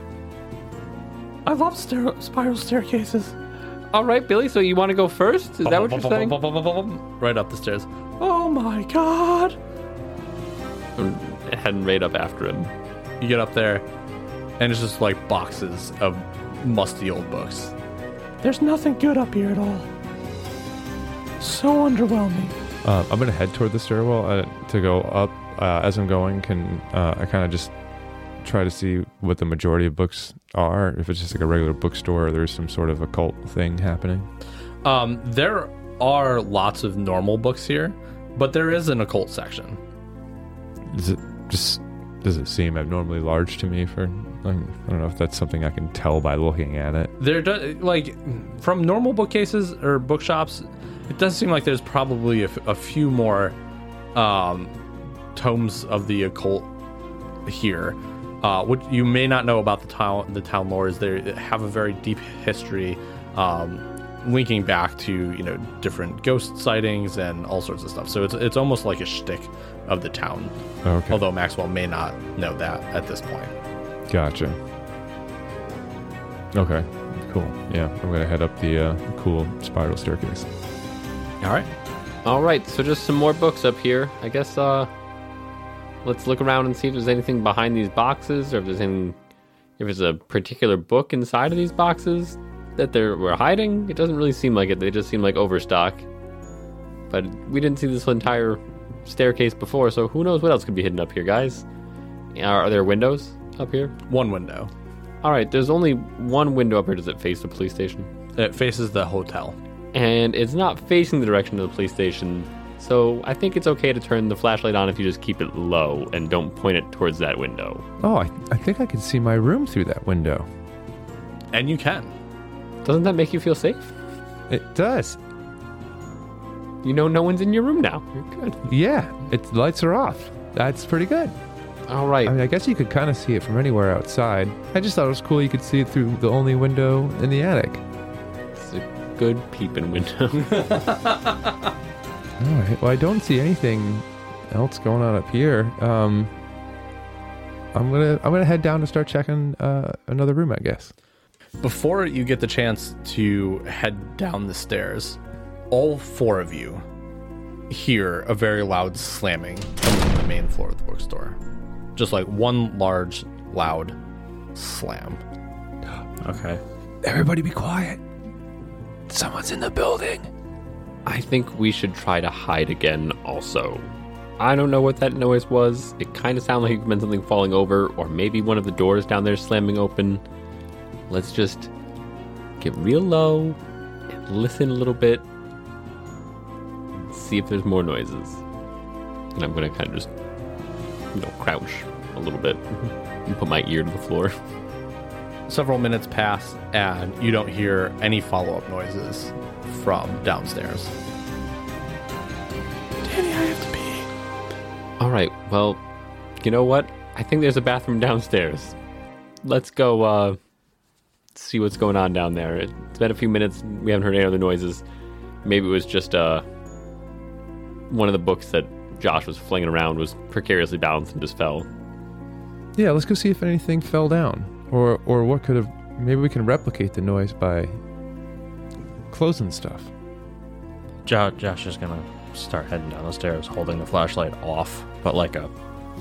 I love spiral staircases. All right, Billy, so you want to go first? Is that what you're saying? Right up the stairs. Oh my god. I'm heading right up after him. You get up there, and it's just like boxes of musty old books. There's nothing good up here at all. So underwhelming. I'm going to head toward the stairwell to go up. As I'm going, can I kind of just try to see what the majority of books are? If it's just like a regular bookstore or there's some sort of occult thing happening? There are lots of normal books here, but there is an occult section. Does it seem abnormally large to me? I don't know if that's something I can tell by looking at it. There does, like, from normal bookcases or bookshops, it does seem like there's probably a few more tomes of the occult here. What you may not know about the town lore is they have a very deep history, linking back to different ghost sightings and all sorts of stuff. So it's almost like a shtick of the town. Okay. Although Maxwell may not know that at this point. Gotcha. Okay, cool. Yeah, I'm going to head up the cool spiral staircase. All right. So just some more books up here. I guess let's look around and see if there's anything behind these boxes, or if there's a particular book inside of these boxes that we're hiding. It doesn't really seem like it. They just seem like overstock. But we didn't see this entire staircase before, so who knows what else could be hidden up here, guys? Are there windows up here? One window. All right, there's only one window up here. Does it face the police station? It faces the hotel. And it's not facing the direction of the police station, so I think it's okay to turn the flashlight on if you just keep it low and don't point it towards that window. Oh, I think I can see my room through that window. And you can. Doesn't that make you feel safe? It does. You know no one's in your room now. You're good. Yeah, the lights are off. That's pretty good. All right. I mean, I guess you could kind of see it from anywhere outside. I just thought it was cool you could see it through the only window in the attic. It's a good peeping window. All right. Well, I don't see anything else going on up here. I'm gonna head down and start checking another room, I guess. Before you get the chance to head down the stairs, all 4 of you hear a very loud slamming coming from the main floor of the bookstore. Just like one large, loud slam. Okay. Everybody be quiet. Someone's in the building. I think we should try to hide again also. I don't know what that noise was. It kind of sounded like it could have been something falling over, or maybe one of the doors down there slamming open. Let's just get real low and listen a little bit. See if there's more noises. And I'm going to kind of just, crouch a little bit and put my ear to the floor. Several minutes pass, and you don't hear any follow-up noises from downstairs. Danny, I have to pee. All right, well, you know what? I think there's a bathroom downstairs. Let's go see what's going on down there. It's been a few minutes. We haven't heard any other noises. Maybe it was just one of the books that Josh was flinging around was precariously balanced and just fell. Yeah, let's go see if anything fell down. Or what could have... Maybe we can replicate the noise by closing stuff. Josh is gonna start heading down the stairs, holding the flashlight off, but like a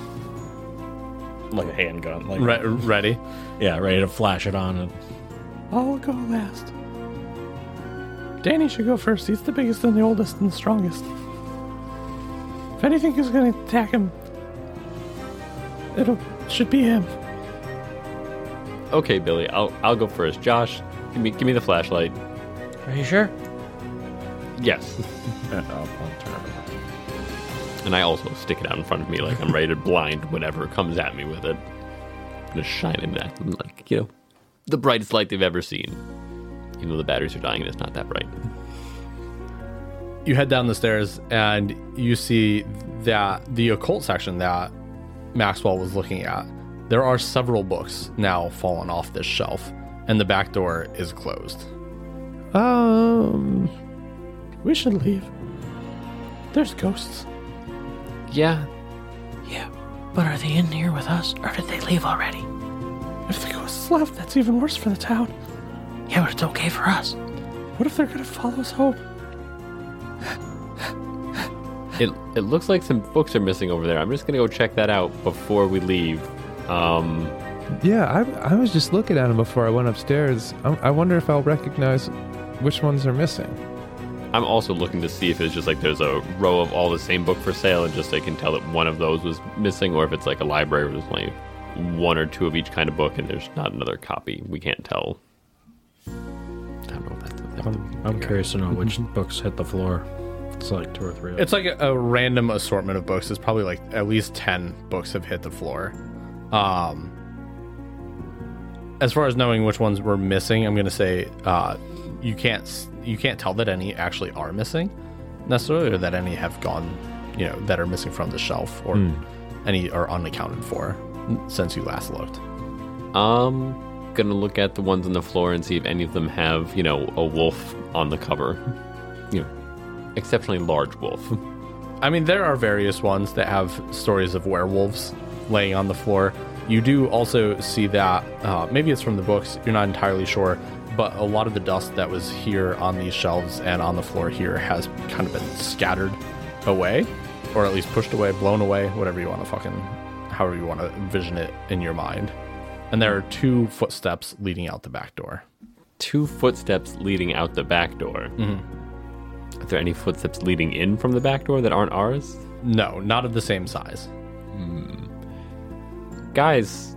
handgun, Ready? Yeah, ready to flash it on. And I'll go last. Danny should go first. He's the biggest and the oldest and the strongest. If anything is going to attack him, should be him. Okay, Billy, I'll go first. Josh, give me the flashlight. Are you sure? Yes. I'll turn it on. And I also stick it out in front of me like I'm ready to blind whatever comes at me with it. Just shine it at them like, the brightest light they've ever seen. Even though the batteries are dying and it's not that bright. You head down the stairs, and you see that the occult section that Maxwell was looking at, there are several books now fallen off this shelf, and the back door is closed. We should leave. There's ghosts. Yeah. Yeah, but are they in here with us, or did they leave already? If the ghosts left, that's even worse for the town. Yeah, but it's okay for us. What if they're gonna follow us home? It looks like some books are missing over there. I'm just going to go check that out before we leave. Yeah, I was just looking at them before I went upstairs. I wonder if I'll recognize which ones are missing. I'm also looking to see if it's just like there's a row of all the same book for sale and just they can tell that one of those was missing, or if it's like a library where there's only one or two of each kind of book and there's not another copy. We can't tell. I don't know if that's... I'm curious to know which books hit the floor. It's like 2 or 3. It's like a random assortment of books. It's probably like at least 10 books have hit the floor. As far as knowing which ones were missing, I'm going to say you can't tell that any actually are missing necessarily, or that any have gone, that are missing from the shelf, or any are unaccounted for since you last looked. I'm going to look at the ones on the floor and see if any of them have, a wolf on the cover. Exceptionally large wolf. I mean, there are various ones that have stories of werewolves laying on the floor. You do also see that, maybe it's from the books, you're not entirely sure, but a lot of the dust that was here on these shelves and on the floor here has kind of been scattered away, or at least pushed away, blown away, whatever you want to however you want to envision it in your mind. And there are 2 footsteps leading out the back door. 2 footsteps leading out the back door. Mm-hmm. Are there any footsteps leading in from the back door that aren't ours? No, not of the same size. Guys,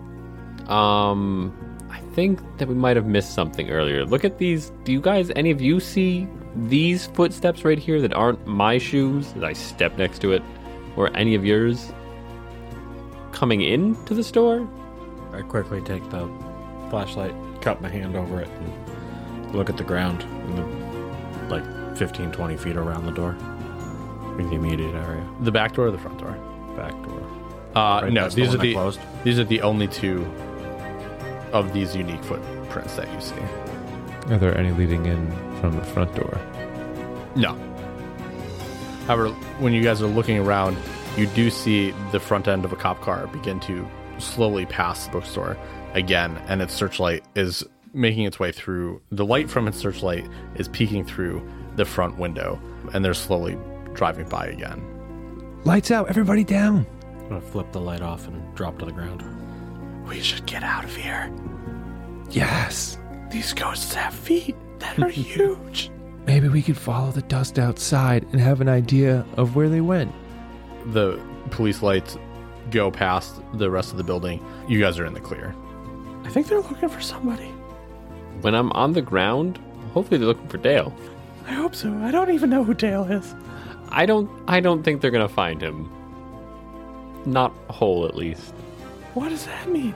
I think that we might have missed something earlier. Look at these. Do you guys, any of you see these footsteps right here that aren't my shoes as I step next to it, or any of yours coming into the store? I quickly take the flashlight, cut my hand over it, and look at the ground in the, like 15, 20 feet around the door in the immediate area. The back door or the front door? Back door. No, that's the these one are that closed? these are the only 2 of these unique footprints that you see. Are there any leading in from the front door? No. However, when you guys are looking around, you do see the front end of a cop car begin to slowly pass the bookstore again, and its searchlight is making its way through. The light from its searchlight is peeking through the front window, and they're slowly driving by again. Lights out, everybody down. I'm gonna flip the light off and drop to the ground. We should get out of here. Yes. These ghosts have feet that are huge. Maybe we could follow the dust outside and have an idea of where they went. The police lights go past the rest of the building. You guys are in the clear. I think they're looking for somebody. When I'm on the ground Hopefully they're looking for Dale. I hope so. I don't even know who Dale is. I don't think they're gonna find him. Not whole, at least. What does that mean?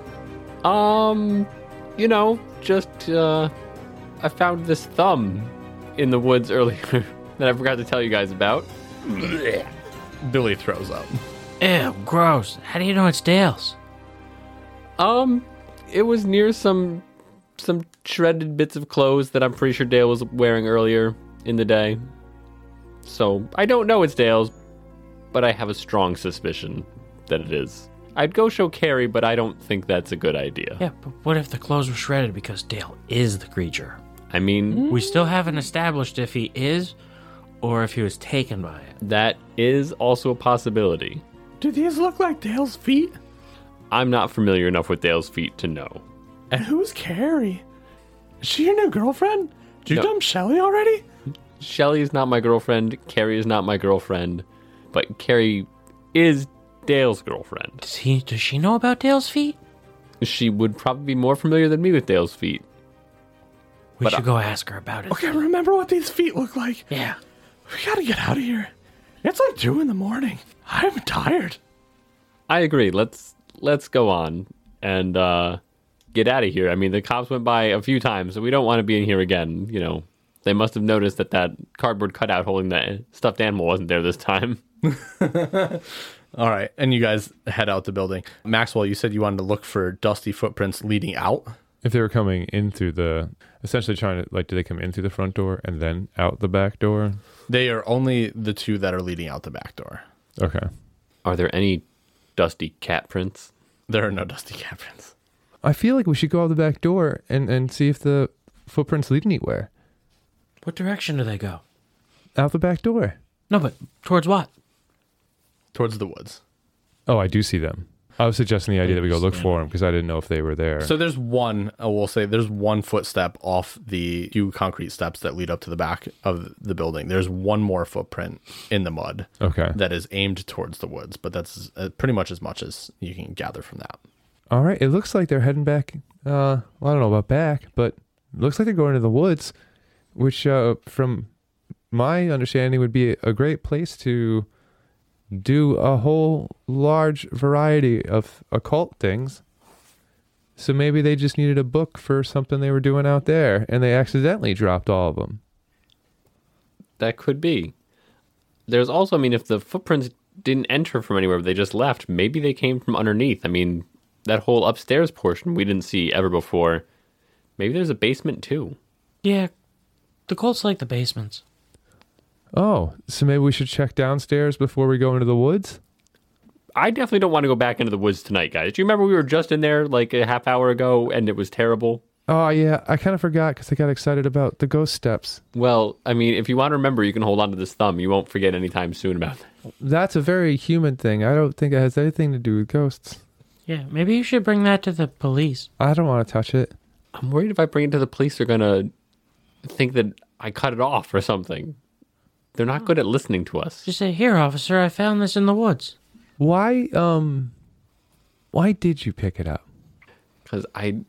I found this thumb in the woods earlier that I forgot to tell you guys about. Billy throws up. Ew, gross. How do you know it's Dale's? It was near some shredded bits of clothes that I'm pretty sure Dale was wearing earlier in the day. So, I don't know it's Dale's, but I have a strong suspicion that it is. I'd go show Carrie, but I don't think that's a good idea. Yeah, but what if the clothes were shredded because Dale is the creature? I mean, We still haven't established if he is or if he was taken by it. that is also a possibility. Do these look like Dale's feet? I'm not familiar enough with Dale's feet to know. And who's Carrie? Is she your new girlfriend? Did you No. dump Shelly already? Shelly is not my girlfriend. Carrie is not my girlfriend. But Carrie is Dale's girlfriend. Does she know about Dale's feet? She would probably be more familiar than me with Dale's feet. We But should go ask her about it. Okay, remember what these feet look like. Yeah. We gotta get out of here. It's like 2 a.m. I'm tired. I agree. Let's go on and get out of here. I mean, the cops went by a few times, so we don't want to be in here again. You know, they must have noticed that cardboard cutout holding that stuffed animal wasn't there this time. All right, and you guys head out the building. Maxwell, you said you wanted to look for dusty footprints leading out. If they were coming in through essentially trying to, do they come in through the front door and then out the back door? They are only the two that are leading out the back door. Okay. Are there any dusty cat prints? There are no dusty cat prints. I feel like we should go out the back door and see if the footprints lead anywhere. What direction do they go? Out the back door. No, but towards what? Towards the woods. Oh, I do see them. I was suggesting the idea that we go look for them because I didn't know if they were there. So there's one, we'll say there's one footstep off the few concrete steps that lead up to the back of the building. There's one more footprint in the mud Okay. that is aimed towards the woods, but that's pretty much as much as you can gather from that. All right. It looks like they're heading back. Well, I don't know about back, but it looks like they're going to the woods, which, from my understanding, would be a great place to do a whole large variety of occult things. So maybe they just needed a book for something they were doing out there, and they accidentally dropped all of them. That could be. There's also, I mean, if the footprints didn't enter from anywhere, they just left, maybe they came from underneath. I mean, that whole upstairs portion we didn't see ever before. Maybe there's a basement too. Yeah, the cults like the basements. Oh, so maybe we should check downstairs before we go into the woods? I definitely don't want to go back into the woods tonight, guys. Do you remember we were just in there like a half hour ago and it was terrible? Oh, yeah. I kind of forgot because I got excited about the ghost steps. Well, I mean, if you want to remember, you can hold on to this thumb. You won't forget anytime soon about that. That's a very human thing. I don't think it has anything to do with ghosts. Yeah, maybe you should bring that to the police. I don't want to touch it. I'm worried if I bring it to the police, they're going to think that I cut it off or something. They're not good at listening to us. Just say, "Here, officer, I found this in the woods." Why did you pick it up? Because I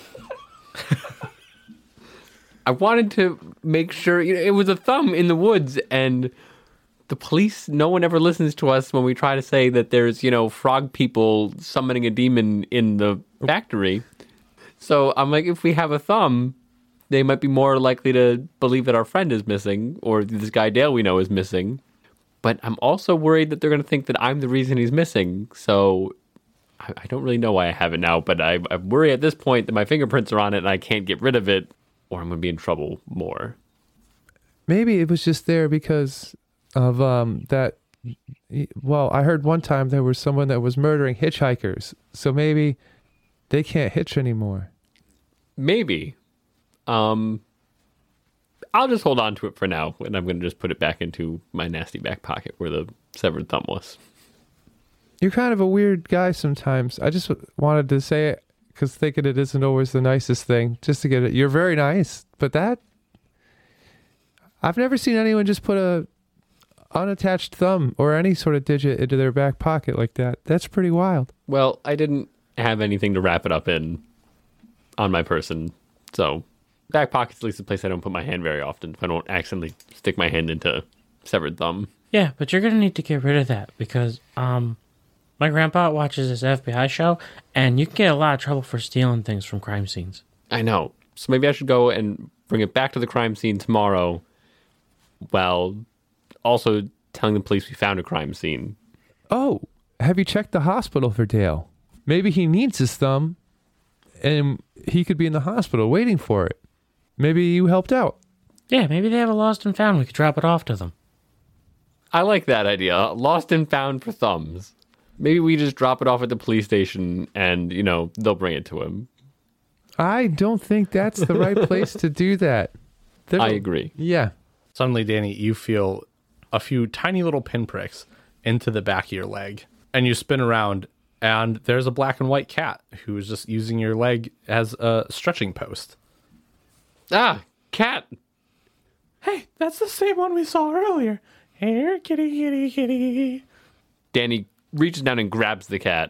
wanted to make sure, it was a thumb in the woods, and the police, no one ever listens to us when we try to say that there's, frog people summoning a demon in the factory. So I'm like, if we have a thumb, they might be more likely to believe that our friend is missing, or this guy Dale we know is missing. But I'm also worried that they're going to think that I'm the reason he's missing. So I don't really know why I have it now, but I worry at this point that my fingerprints are on it and I can't get rid of it, or I'm going to be in trouble more. Maybe it was just there because of that. Well, I heard one time there was someone that was murdering hitchhikers. So maybe they can't hitch anymore. Maybe. I'll just hold on to it for now, and I'm going to just put it back into my nasty back pocket where the severed thumb was. You're kind of a weird guy sometimes. I just wanted to say it because thinking it isn't always the nicest thing, just to get it. You're very nice, but I've never seen anyone just put a unattached thumb or any sort of digit into their back pocket like that. That's pretty wild. Well, I didn't have anything to wrap it up in on my person, so Back pocket's at least a place I don't put my hand very often if I don't accidentally stick my hand into severed thumb. Yeah, but you're gonna need to get rid of that because my grandpa watches this FBI show, and you can get a lot of trouble for stealing things from crime scenes. I know. So maybe I should go and bring it back to the crime scene tomorrow while also telling the police we found a crime scene. Oh, have you checked the hospital for Dale? Maybe he needs his thumb, and he could be in the hospital waiting for it. Maybe you helped out. Yeah, maybe they have a lost and found. We could drop it off to them. I like that idea. Lost and found for thumbs. Maybe we just drop it off at the police station and, they'll bring it to him. I don't think that's the right place to do that. I agree. Yeah. Suddenly, Danny, you feel a few tiny little pinpricks into the back of your leg. And you spin around, and there's a black and white cat who is just using your leg as a stretching post. Ah, cat. Hey, that's the same one we saw earlier. Here, kitty, kitty, kitty. Danny reaches down and grabs the cat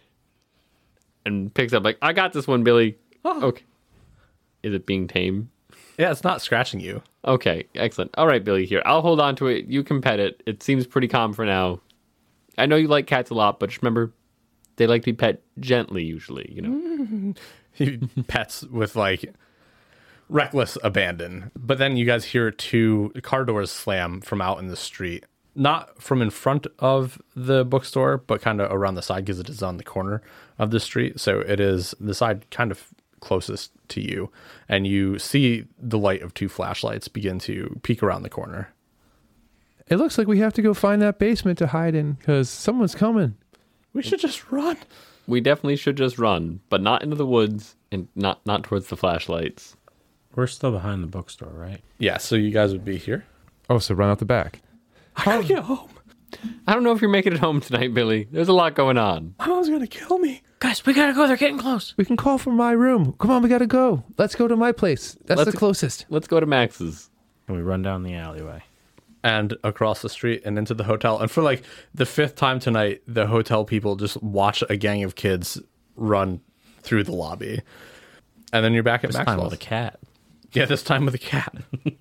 and picks up, I got this one, Billy. Oh. Okay. Is it being tame? Yeah, it's not scratching you. Okay, excellent. All right, Billy, here. I'll hold on to it. You can pet it. It seems pretty calm for now. I know you like cats a lot, but just remember, they like to be pet gently, usually, He pets with, reckless abandon. But then you guys hear 2 car doors slam from out in the street. Not from in front of the bookstore, but kind of around the side because it is on the corner of the street. So it is the side kind of closest to you. And you see the light of 2 flashlights begin to peek around the corner. It looks like we have to go find that basement to hide in because someone's coming. We should just run. We definitely should just run, but not into the woods and not towards the flashlights. We're still behind the bookstore, right? Yeah, so you guys would be here. Oh, so run out the back. I gotta get home. I don't know if you're making it home tonight, Billy. There's a lot going on. My mom's gonna kill me. Guys, we gotta go. They're getting close. We can call from my room. Come on, we gotta go. Let's go to my place. That's Let's- the closest. Let's go to Max's. And we run down the alleyway. And across the street and into the hotel. And for the 5th time tonight, the hotel people just watch a gang of kids run through the lobby. And then you're back at This time Maxwell's. with a cat. Yeah, this time with a cat.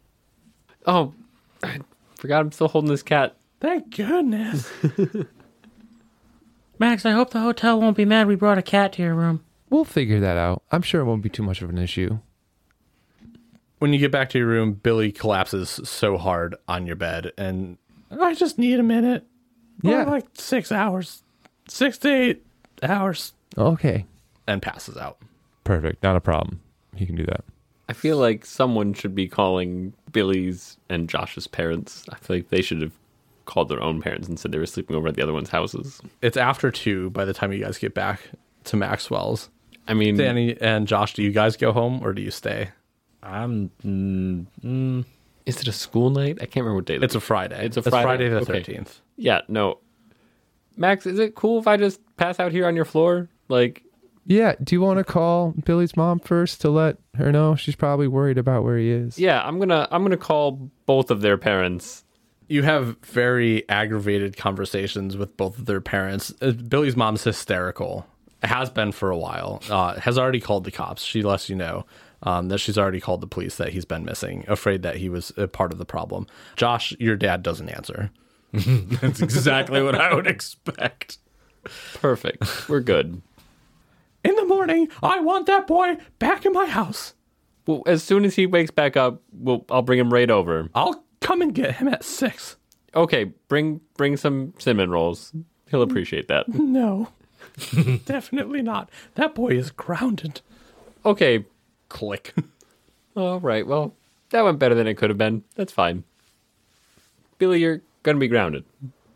Oh, I forgot I'm still holding this cat. Thank goodness. Max, I hope the hotel won't be mad we brought a cat to your room. We'll figure that out. I'm sure it won't be too much of an issue. When you get back to your room, Billy collapses so hard on your bed and I just need a minute. Yeah. Or 6 hours. 6 to 8 hours. Okay. passes out. Perfect. Not a problem. He can do that. I feel like someone should be calling Billy's and Josh's parents. I feel like they should have called their own parents and said they were sleeping over at the other one's houses. It's after 2 by the time you guys get back to Maxwell's. I mean, Danny and Josh, do you guys go home or do you stay? is it a school night? I can't remember what day. It's a Friday. It's a Friday? the Okay. 13th. Yeah, no. Max, is it cool if I just pass out here on your floor? Yeah. Do you want to call Billy's mom first to let her know? She's probably worried about where he is. Yeah, I'm gonna call both of their parents. You have very aggravated conversations with both of their parents. Billy's mom's hysterical. Has been for a while. Has already called the cops. She lets you know that she's already called the police that he's been missing, afraid that he was a part of the problem. Josh, your dad doesn't answer. That's exactly what I would expect. Perfect. We're good. In the morning, I want that boy back in my house. Well, as soon as he wakes back up, I'll bring him right over. I'll come and get him at 6. Okay, bring some cinnamon rolls. He'll appreciate that. No. Definitely not. That boy is grounded. Okay. Click. All right. Well, that went better than it could have been. That's fine. Billy, you're gonna be grounded.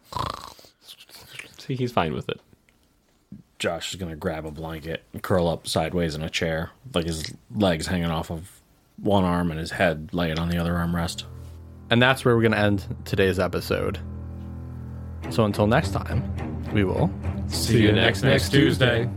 See, he's fine with it. Josh is going to grab a blanket and curl up sideways in a chair, like his legs hanging off of one arm and his head laying on the other armrest. And that's where we're going to end today's episode. So until next time, we will See you next Tuesday.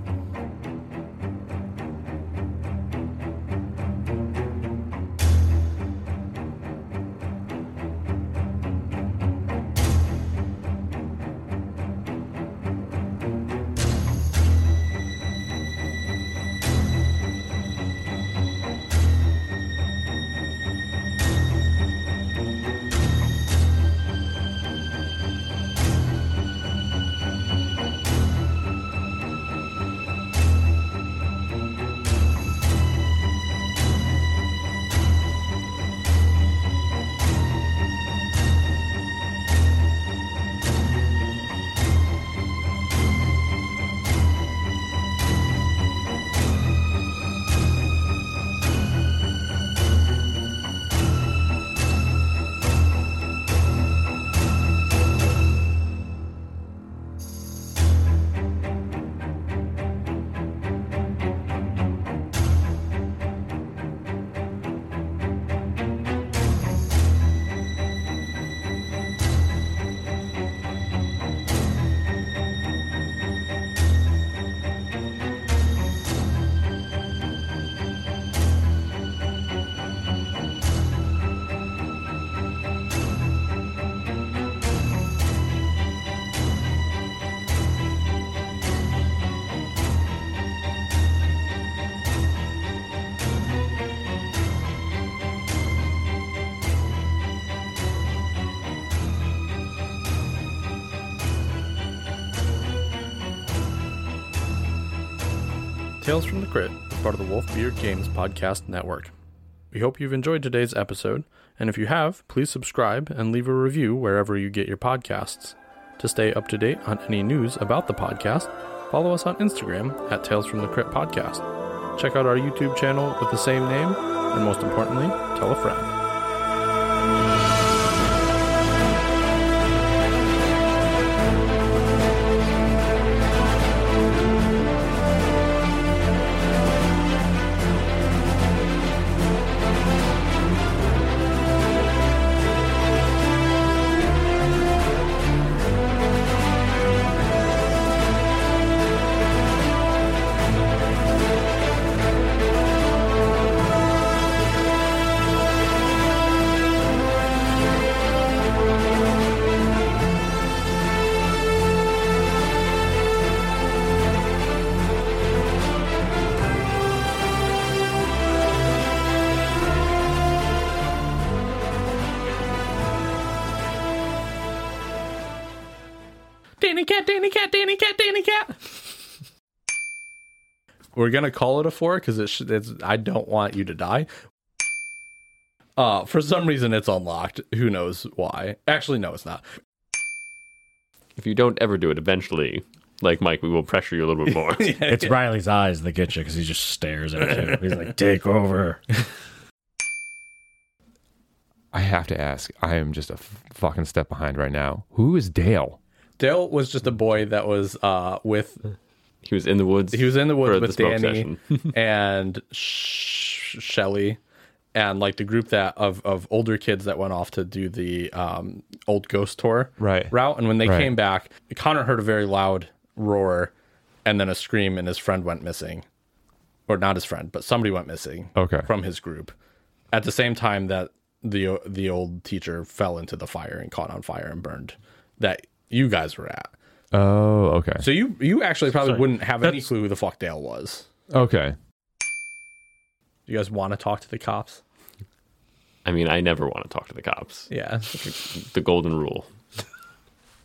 Tales from the Crypt is part of the Wolfbeard Games podcast network. We hope you've enjoyed today's episode, and if you have, please subscribe and leave a review wherever you get your podcasts. To stay up to date on any news about the podcast, follow us on Instagram at Tales from the Crypt Podcast. Check out our YouTube channel with the same name, and most importantly, tell a friend. Danny cat, Danny cat, Danny cat, Danny cat. We're gonna call it a 4 because it's. I don't want you to die. For some reason, it's unlocked. Who knows why? Actually, no, it's not. If you don't ever do it, eventually, like Mike, we will pressure you a little bit more. It's Riley's eyes that get you because he just stares at you. He's like, take over. I have to ask. I am just a fucking step behind right now. Who is Dale? Dale was just a boy that was with. He was in the woods. He was in the woods for with the smoke Danny session. and Shelly, and like the group that of older kids that went off to do the old ghost tour route. And when they came back, Connor heard a very loud roar, and then a scream, and his friend went missing, or not his friend, but somebody went missing. From his group, at the same time that the old teacher fell into the fire and caught on fire and burned. That you guys were at. Oh, okay. So you actually probably wouldn't have any clue who the fuck Dale was. Okay. You guys want to talk to the cops? I mean, I never want to talk to the cops. Yeah. The golden rule.